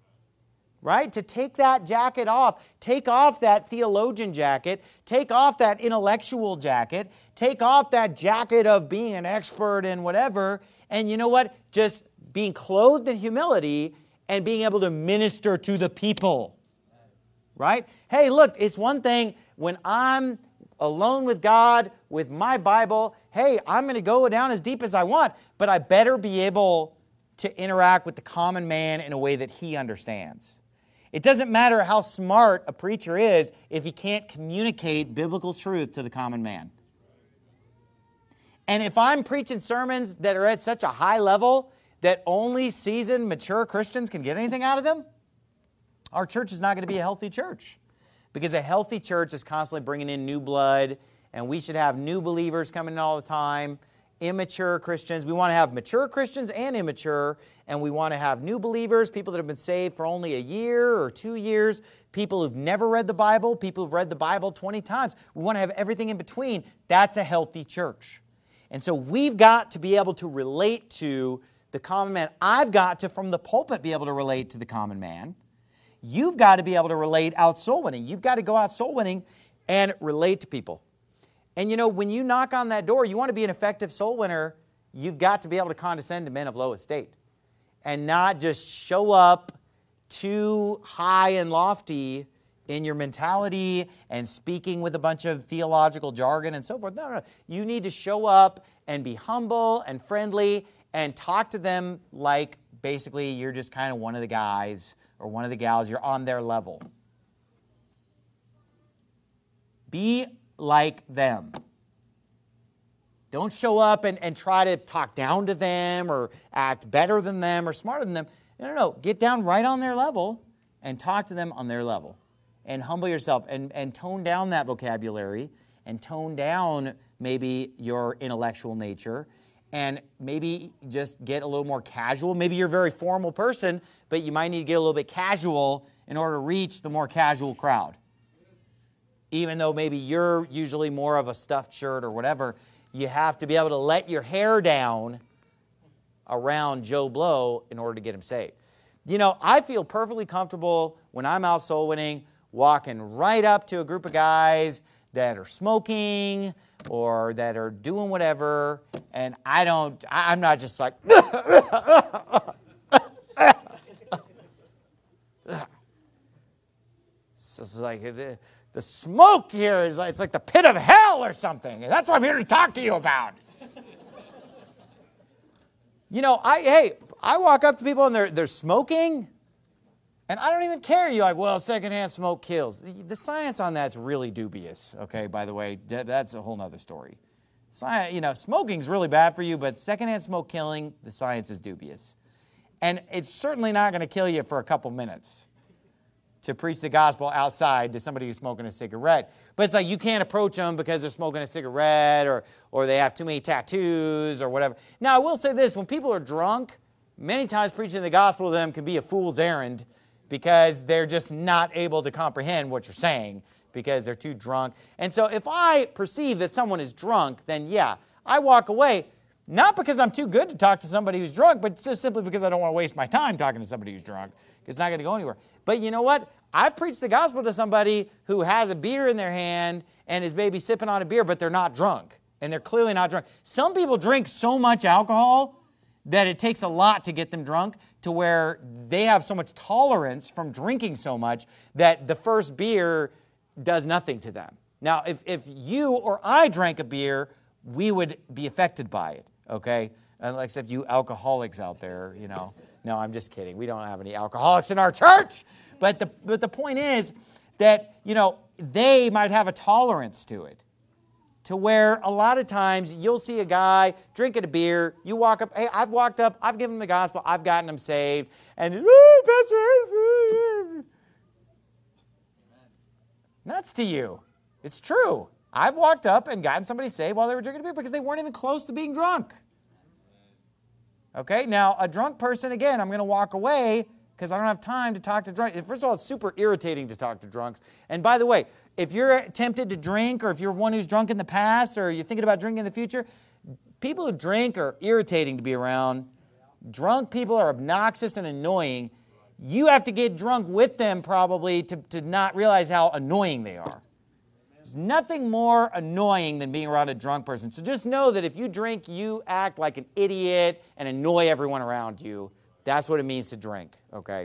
Right? To take that jacket off, take off that theologian jacket, take off that intellectual jacket, take off that jacket of being an expert in whatever, and you know what? Just being clothed in humility and being able to minister to the people. Right? Hey, look, it's one thing when I'm alone with God, with my Bible, hey, I'm going to go down as deep as I want, but I better be able to interact with the common man in a way that he understands. It doesn't matter how smart a preacher is if he can't communicate biblical truth to the common man. And if I'm preaching sermons that are at such a high level that only seasoned, mature Christians can get anything out of them, our church is not going to be a healthy church. Because a healthy church is constantly bringing in new blood, and we should have new believers coming in all the time. Immature Christians. We want to have mature Christians and immature, and we want to have new believers, people that have been saved for only a year or two years, people who've never read the Bible, people who've read the Bible twenty times. We want to have everything in between. That's a healthy church. And so we've got to be able to relate to the common man. I've got to, from the pulpit, be able to relate to the common man. You've got to be able to relate out soul winning. You've got to go out soul winning and relate to people. And you know, when you knock on that door, you want to be an effective soul winner, you've got to be able to condescend to men of low estate. And not just show up too high and lofty in your mentality and speaking with a bunch of theological jargon and so forth. No, no, no. You need to show up and be humble and friendly and talk to them like basically you're just kind of one of the guys or one of the gals. You're on their level. Be like them. Don't show up and, and try to talk down to them or act better than them or smarter than them. No, no, no. Get down right on their level and talk to them on their level. And humble yourself and, and tone down that vocabulary and tone down maybe your intellectual nature and maybe just get a little more casual. Maybe you're a very formal person, but you might need to get a little bit casual in order to reach the more casual crowd. Even though maybe you're usually more of a stuffed shirt or whatever, you have to be able to let your hair down around Joe Blow in order to get him saved. You know, I feel perfectly comfortable when I'm out soul winning, walking right up to a group of guys that are smoking or that are doing whatever, and I don't, I, I'm not just like, it's just like, the, the smoke here is like, it's like the pit of hell or something. That's what I'm here to talk to you about. You know, I hey, I walk up to people and they're they're smoking, And I don't even care. You're like, well, secondhand smoke kills. The, the science on that's really dubious, okay, by the way. That, that's a whole nother story. Science, you know, smoking's really bad for you, but secondhand smoke killing, the science is dubious. And it's certainly not going to kill you for a couple minutes to preach the gospel outside to somebody who's smoking a cigarette. But it's like you can't approach them because they're smoking a cigarette or, or they have too many tattoos or whatever. Now, I will say this. When people are drunk, many times preaching the gospel to them can be a fool's errand because they're just not able to comprehend what you're saying because they're too drunk. And so if I perceive that someone is drunk, then yeah, I walk away, not because I'm too good to talk to somebody who's drunk, but just simply because I don't want to waste my time talking to somebody who's drunk because it's not going to go anywhere. But you know what? I've preached the gospel to somebody who has a beer in their hand and is maybe sipping on a beer, but they're not drunk. And they're clearly not drunk. Some people drink so much alcohol that it takes a lot to get them drunk to where they have so much tolerance from drinking so much that the first beer does nothing to them. Now, if, if you or I drank a beer, we would be affected by it, okay? Except you alcoholics out there, you know. No, I'm just kidding. We don't have any alcoholics in our church. But the, but the point is that, you know, they might have a tolerance to it. To where a lot of times you'll see a guy drinking a beer, you walk up, hey, I've walked up, I've given him the gospel, I've gotten him saved, and, oh, Pastor, nuts to you. It's true. I've walked up and gotten somebody saved while they were drinking a beer because they weren't even close to being drunk. Okay, now a drunk person, again, I'm going to walk away because I don't have time to talk to drunks. First of all, it's super irritating to talk to drunks. And by the way, if you're tempted to drink or if you're one who's drunk in the past or you're thinking about drinking in the future, people who drink are irritating to be around. Drunk people are obnoxious and annoying. You have to get drunk with them probably to, to not realize how annoying they are. There's nothing more annoying than being around a drunk person. So just know that if you drink, you act like an idiot and annoy everyone around you. That's what it means to drink, okay?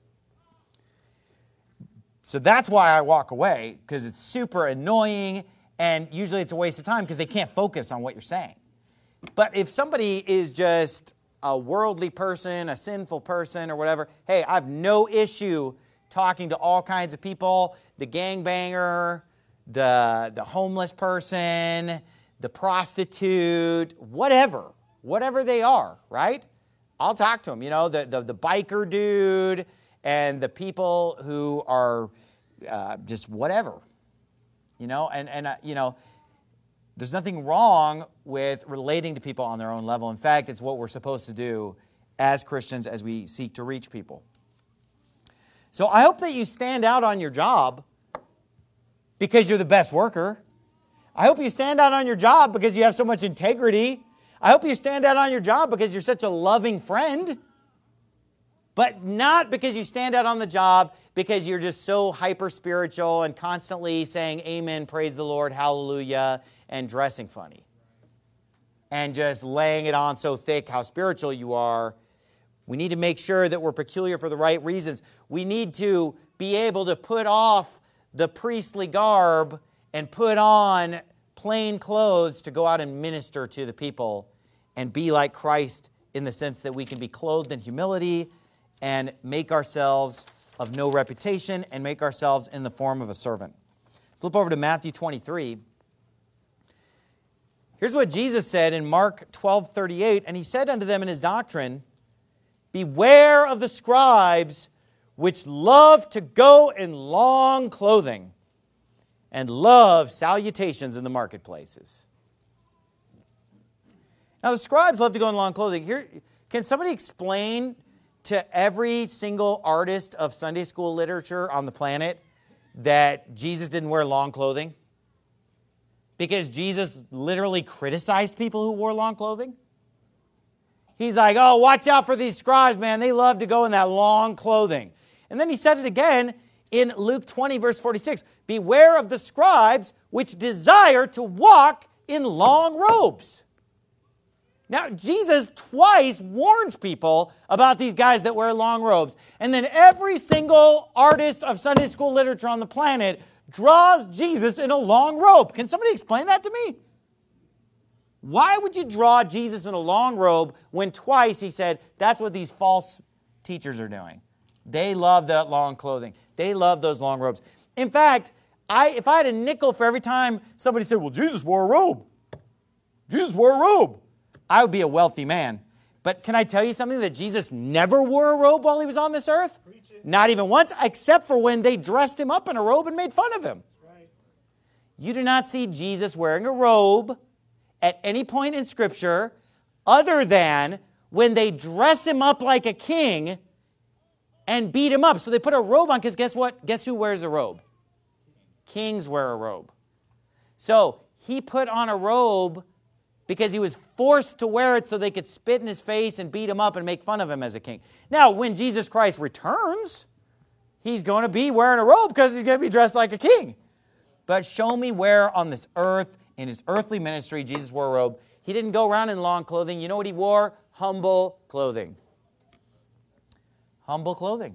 So that's why I walk away, because it's super annoying, and usually it's a waste of time because they can't focus on what you're saying. But if somebody is just a worldly person, a sinful person, or whatever, hey, I have no issue talking to all kinds of people, the gangbanger, the, the homeless person, the prostitute, whatever, whatever they are, right? I'll talk to them, you know, the, the, the biker dude and the people who are uh, just whatever, you know, and, and uh, you know, there's nothing wrong with relating to people on their own level. In fact, it's what we're supposed to do as Christians as we seek to reach people. So I hope that you stand out on your job because you're the best worker. I hope you stand out on your job because you have so much integrity. I hope you stand out on your job because you're such a loving friend. But not because you stand out on the job because you're just so hyper-spiritual and constantly saying amen, praise the Lord, hallelujah, and dressing funny. And just laying it on so thick how spiritual you are. We need to make sure that we're peculiar for the right reasons. We need to be able to put off the priestly garb and put on plain clothes to go out and minister to the people and be like Christ in the sense that we can be clothed in humility and make ourselves of no reputation and make ourselves in the form of a servant. Flip over to Matthew twenty-three. Here's what Jesus said in Mark twelve thirty-eight, and he said unto them in his doctrine, beware of the scribes which love to go in long clothing and love salutations in the marketplaces. Now, the scribes love to go in long clothing. Here, can somebody explain to every single artist of Sunday school literature on the planet that Jesus didn't wear long clothing? Because Jesus literally criticized people who wore long clothing? He's like, oh, watch out for these scribes, man. They love to go in that long clothing. And then he said it again in Luke twenty, verse forty-six. Beware of the scribes which desire to walk in long robes. Now, Jesus twice warns people about these guys that wear long robes. And then every single artist of Sunday school literature on the planet draws Jesus in a long robe. Can somebody explain that to me? Why would you draw Jesus in a long robe when twice he said, that's what these false teachers are doing? They love that long clothing. They love those long robes. In fact, I, if I had a nickel for every time somebody said, well, Jesus wore a robe. Jesus wore a robe. I would be a wealthy man. But can I tell you something? That Jesus never wore a robe while he was on this earth? Not even once, except for when they dressed him up in a robe and made fun of him. Right. You do not see Jesus wearing a robe at any point in Scripture other than when they dress him up like a king and beat him up. So they put a robe on because guess what? Guess who wears a robe? Kings wear a robe. So he put on a robe because he was forced to wear it so they could spit in his face and beat him up and make fun of him as a king. Now, when Jesus Christ returns, he's going to be wearing a robe because he's going to be dressed like a king. But show me where on this earth, in his earthly ministry, Jesus wore a robe. He didn't go around in long clothing. You know what he wore? Humble clothing. Humble clothing.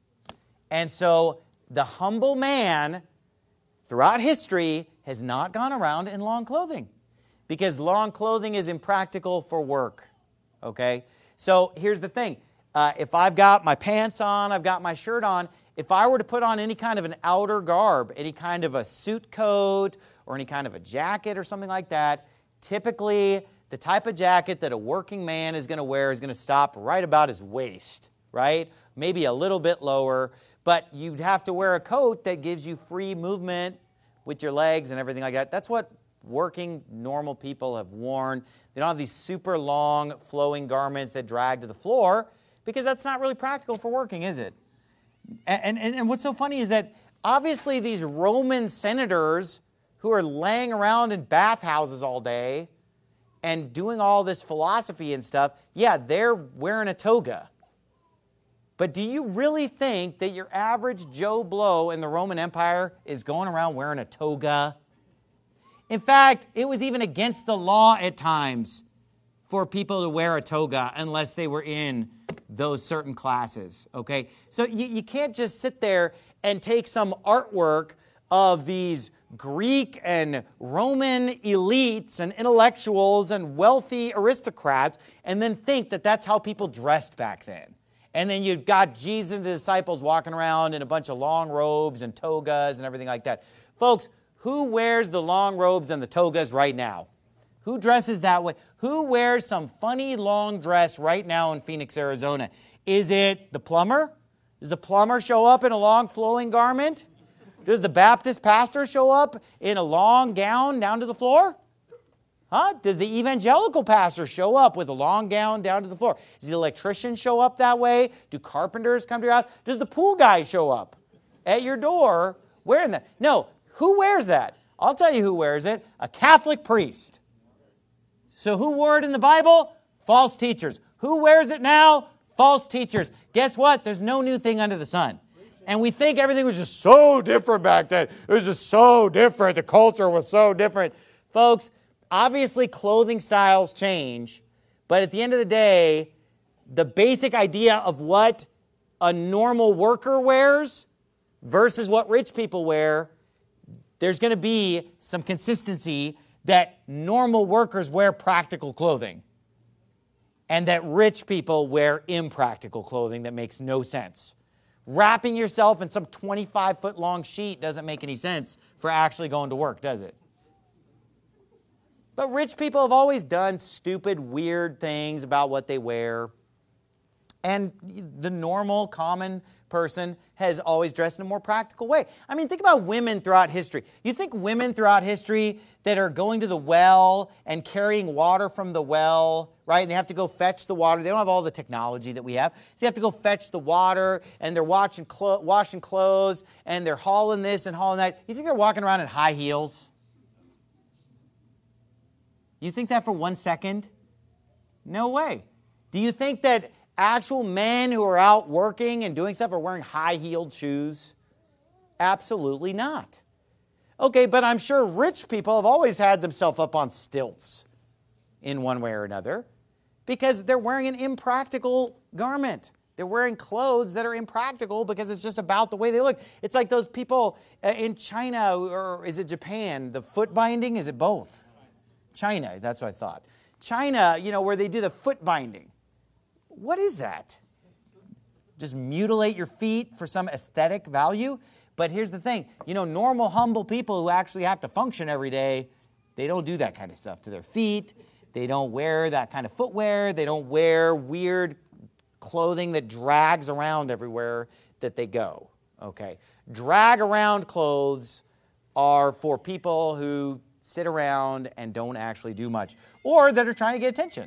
And so the humble man throughout history has not gone around in long clothing. Because long clothing is impractical for work, okay? So here's the thing. Uh, if I've got my pants on, I've got my shirt on, if I were to put on any kind of an outer garb, any kind of a suit coat or any kind of a jacket or something like that, typically the type of jacket that a working man is going to wear is going to stop right about his waist, right? Maybe a little bit lower, but you'd have to wear a coat that gives you free movement with your legs and everything like that. That's what working, normal people have worn. They don't have these super long, flowing garments that drag to the floor because that's not really practical for working, is it? And, and, and what's so funny is that obviously these Roman senators who are laying around in bathhouses all day and doing all this philosophy and stuff, yeah, they're wearing a toga. But do you really think that your average Joe Blow in the Roman Empire is going around wearing a toga? In fact, it was even against the law at times for people to wear a toga unless they were in those certain classes, okay? So you, you can't just sit there and take some artwork of these Greek and Roman elites and intellectuals and wealthy aristocrats and then think that that's how people dressed back then. And then you've got Jesus and the disciples walking around in a bunch of long robes and togas and everything like that. Folks, who wears the long robes and the togas right now? Who dresses that way? Who wears some funny long dress right now in Phoenix, Arizona? Is it the plumber? Does the plumber show up in a long flowing garment? Does the Baptist pastor show up in a long gown down to the floor? Huh? Does the evangelical pastor show up with a long gown down to the floor? Does the electrician show up that way? Do carpenters come to your house? Does the pool guy show up at your door wearing that? No. Who wears that? I'll tell you who wears it. A Catholic priest. So who wore it in the Bible? False teachers. Who wears it now? False teachers. Guess what? There's no new thing under the sun. And we think everything was just so different back then. It was just so different. The culture was so different. Folks, obviously clothing styles change, but at the end of the day, the basic idea of what a normal worker wears versus what rich people wear, there's going to be some consistency that normal workers wear practical clothing and that rich people wear impractical clothing that makes no sense. Wrapping yourself in some twenty-five foot long sheet doesn't make any sense for actually going to work, does it? But rich people have always done stupid, weird things about what they wear. And the normal, common person has always dressed in a more practical way. I mean, think about women throughout history. You think women throughout history that are going to the well and carrying water from the well, right? And they have to go fetch the water. They don't have all the technology that we have. So they have to go fetch the water, and they're washing, clo- washing clothes, and they're hauling this and hauling that. You think they're walking around in high heels? You think that for one second? No way. Do you think that actual men who are out working and doing stuff are wearing high-heeled shoes? Absolutely not. Okay, but I'm sure rich people have always had themselves up on stilts in one way or another because they're wearing an impractical garment. They're wearing clothes that are impractical because it's just about the way they look. It's like those people in China, or is it Japan, the foot binding? Is it both? China, that's what I thought. China, you know, where they do the foot binding. What is that? just mutilate your feet for some aesthetic value. But here's the thing, you know, normal, humble people who actually have to function every day, they don't do that kind of stuff to their feet. They don't wear that kind of footwear. They don't wear weird clothing that drags around everywhere that they go, okay? Drag around clothes are for people who sit around and don't actually do much, or that are trying to get attention.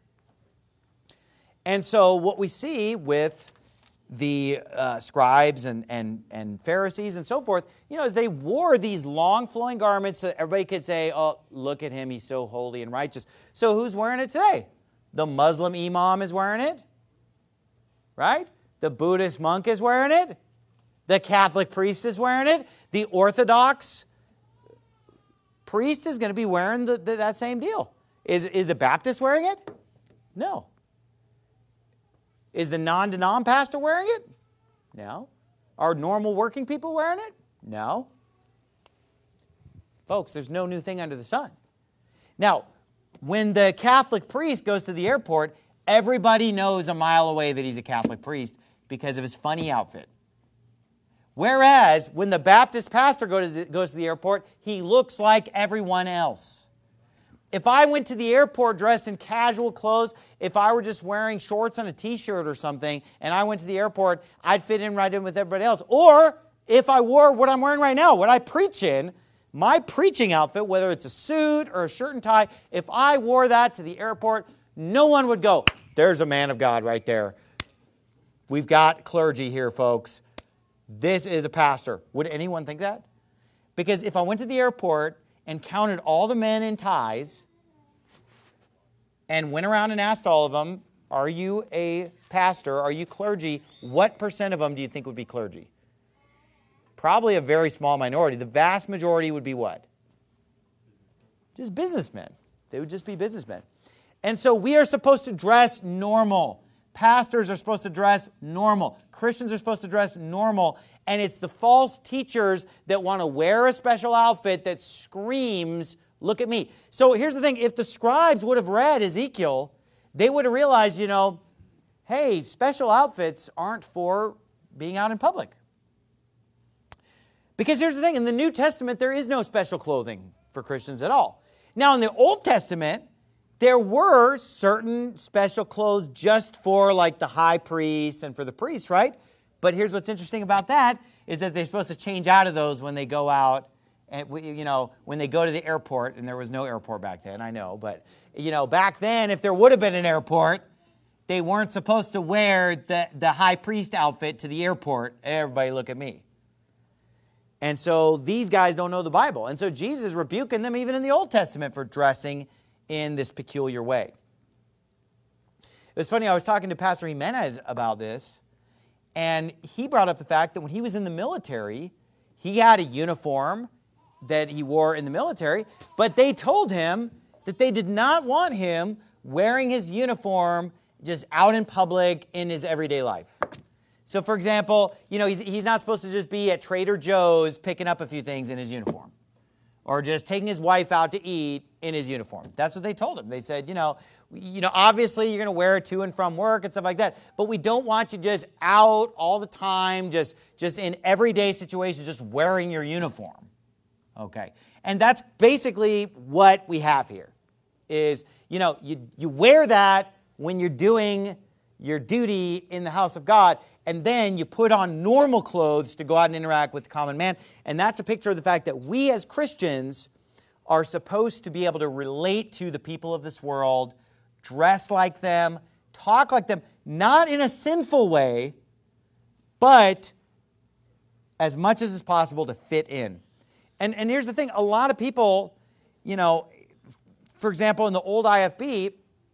And so what we see with the uh, scribes and, and, and Pharisees and so forth, you know, is they wore these long flowing garments so that everybody could say, oh, look at him, he's so holy and righteous. So who's wearing it today? The Muslim imam is wearing it, right? The Buddhist monk is wearing it. The Catholic priest is wearing it. The Orthodox priest is going to be wearing the, the, that same deal. Is, is a Baptist wearing it? No. Is the non-denom pastor wearing it? No. Are normal working people wearing it? No. Folks, there's no new thing under the sun. Now, when the Catholic priest goes to the airport, everybody knows a mile away that he's a Catholic priest because of his funny outfit. Whereas, when the Baptist pastor goes to, goes to the airport, he looks like everyone else. If I went to the airport dressed in casual clothes, if I were just wearing shorts and a t-shirt or something, and I went to the airport, I'd fit in right in with everybody else. Or if I wore what I'm wearing right now, what I preach in, my preaching outfit, whether it's a suit or a shirt and tie, if I wore that to the airport, no one would go, there's a man of God right there. We've got clergy here, folks. This is a pastor. Would anyone think that? Because if I went to the airport and counted all the men in ties and went around and asked all of them, are you a pastor? Are you clergy? What percent of them do you think would be clergy? Probably a very small minority. The vast majority would be what? Just businessmen. They would just be businessmen. And so we are supposed to dress normal. Pastors are supposed to dress normal. Christians are supposed to dress normal. And it's the false teachers that want to wear a special outfit that screams, look at me. So here's the thing. If the scribes would have read Ezekiel, they would have realized, you know, hey, special outfits aren't for being out in public. Because here's the thing. In the New Testament, there is no special clothing for Christians at all. Now, in the Old Testament, there were certain special clothes just for like the high priest and for the priests, right? But here's what's interesting about that is that they're supposed to change out of those when they go out and, you know, when they go to the airport, and there was no airport back then, I know. But, you know, back then, if there would have been an airport, they weren't supposed to wear the, the high priest outfit to the airport. Everybody look at me. And so these guys don't know the Bible. And so Jesus is rebuking them even in the Old Testament for dressing in this peculiar way. It was funny, I was talking to Pastor Jimenez about this, and he brought up the fact that when he was in the military, he had a uniform that he wore in the military, but they told him that they did not want him wearing his uniform just out in public in his everyday life. So, for example, you know, he's, he's not supposed to just be at Trader Joe's picking up a few things in his uniform, or just taking his wife out to eat in his uniform. That's what they told him. They said, you know, you know, obviously you're going to wear it to and from work and stuff like that, but we don't want you just out all the time, just, just in everyday situations, just wearing your uniform. Okay. And that's basically what we have here is, you know, you, you wear that when you're doing your duty in the house of God, and then you put on normal clothes to go out and interact with the common man. And that's a picture of the fact that we as Christians are supposed to be able to relate to the people of this world, dress like them, talk like them, not in a sinful way, but as much as is possible to fit in. And, and here's the thing, a lot of people, you know, for example, in the old I F B,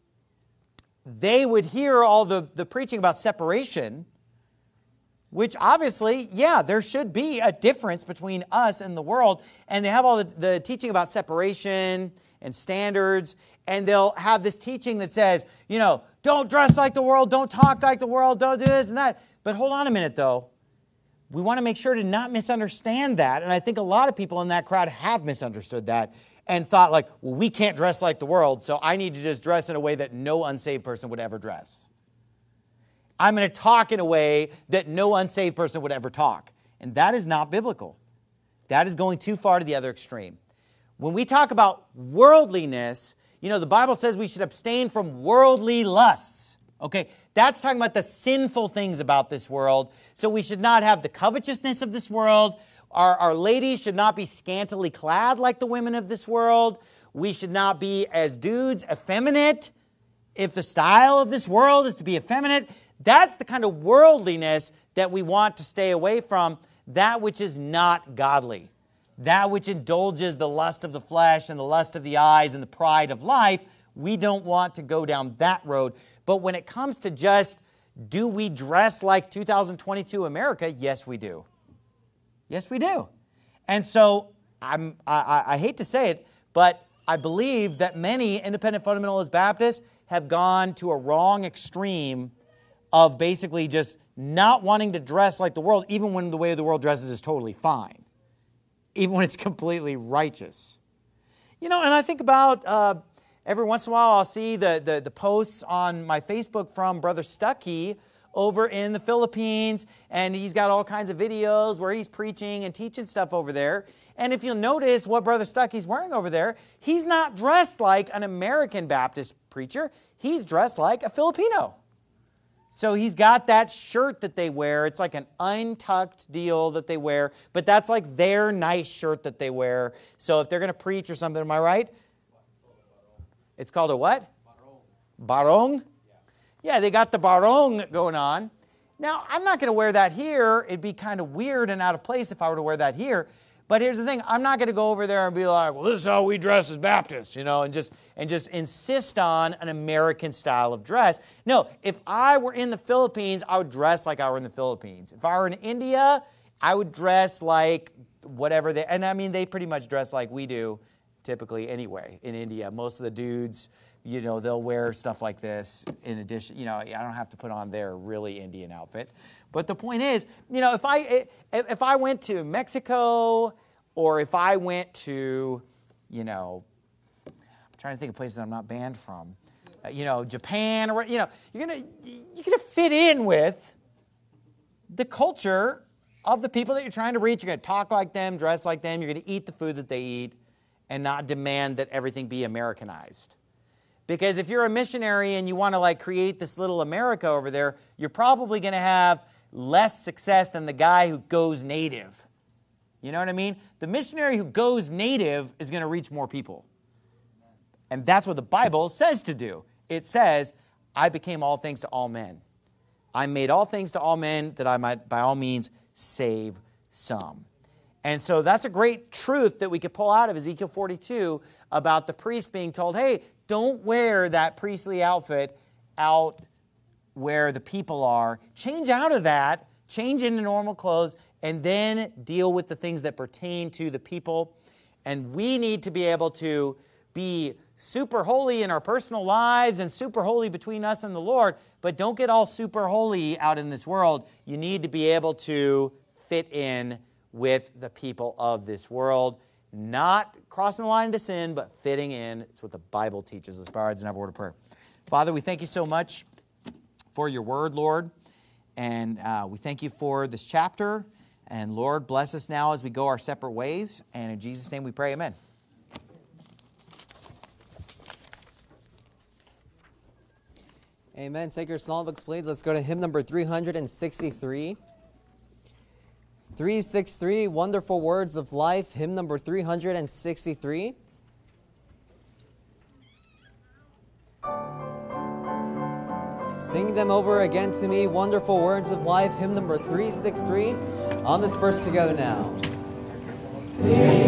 they would hear all the, the preaching about separation, which obviously, yeah, there should be a difference between us and the world. And they have all the, the teaching about separation and standards. And they'll have this teaching that says, you know, don't dress like the world, don't talk like the world, don't do this and that. But hold on a minute, though. We want to make sure to not misunderstand that. And I think a lot of people in that crowd have misunderstood that and thought like, well, we can't dress like the world, so I need to just dress in a way that no unsaved person would ever dress. I'm going to talk in a way that no unsaved person would ever talk. And that is not biblical. That is going too far to the other extreme. When we talk about worldliness, you know, the Bible says we should abstain from worldly lusts. Okay, that's talking about the sinful things about this world. So we should not have the covetousness of this world. Our, our ladies should not be scantily clad like the women of this world. We should not be, as dudes, effeminate. If the style of this world is to be effeminate, that's the kind of worldliness that we want to stay away from, that which is not godly, that which indulges the lust of the flesh and the lust of the eyes and the pride of life. We don't want to go down that road. But when it comes to just, do we dress like two thousand twenty-two America? Yes, we do. Yes, we do. And so I'm, I, I hate to say it, but I believe that many independent fundamentalist Baptists have gone to a wrong extreme of basically just not wanting to dress like the world, even when the way the world dresses is totally fine, even when it's completely righteous. You know, and I think about uh, every once in a while I'll see the, the, the posts on my Facebook from Brother Stuckey over in the Philippines, and he's got all kinds of videos where he's preaching and teaching stuff over there. And if you'll notice what Brother Stuckey's wearing over there, he's not dressed like an American Baptist preacher. He's dressed like a Filipino. So he's got that shirt that they wear. It's like an untucked deal that they wear, but that's like their nice shirt that they wear. So if they're going to preach or something, am I right? It's called a what? Barong. Barong? Yeah, they got the barong going on. Now, I'm not going to wear that here. It'd be kind of weird and out of place if I were to wear that here. But here's the thing, I'm not going to go over there and be like, well, this is how we dress as Baptists, you know, and just and just insist on an American style of dress. No, if I were in the Philippines, I would dress like I were in the Philippines. If I were in India, I would dress like whatever they, and I mean, they pretty much dress like we do typically anyway in India. Most of the dudes, you know, they'll wear stuff like this in addition. You know, I don't have to put on their really Indian outfit. But the point is, you know, if I if I went to Mexico or if I went to, you know, I'm trying to think of places I'm not banned from, uh, you know, Japan or, you know, you're gonna you're gonna fit in with the culture of the people that you're trying to reach. You're gonna talk like them, dress like them. You're gonna eat the food that they eat, and not demand that everything be Americanized. Because if you're a missionary and you want to like create this little America over there, you're probably going to have less success than the guy who goes native. You know what I mean? The missionary who goes native is going to reach more people. And that's what the Bible says to do. It says, I became all things to all men. I made all things to all men that I might by all means save some. And so that's a great truth that we could pull out of Ezekiel forty-two about the priest being told, hey, don't wear that priestly outfit out where the people are. Change out of that, change into normal clothes, and then deal with the things that pertain to the people. And we need to be able to be super holy in our personal lives and super holy between us and the Lord, but don't get all super holy out in this world. You need to be able to fit in with the people of this world. Not crossing the line into sin, but fitting in. It's what the Bible teaches. Let's bow our heads and have a word of prayer. Father, we thank you so much for your word, Lord. And uh, we thank you for this chapter. And Lord, bless us now as we go our separate ways. And in Jesus' name we pray, amen. Amen. Take your psalm books, please. Let's go to hymn number three hundred sixty-three. three sixty-three, Wonderful Words of Life, hymn number three hundred sixty-three. Sing them over again to me, Wonderful Words of Life, hymn number three sixty-three. On this verse together now.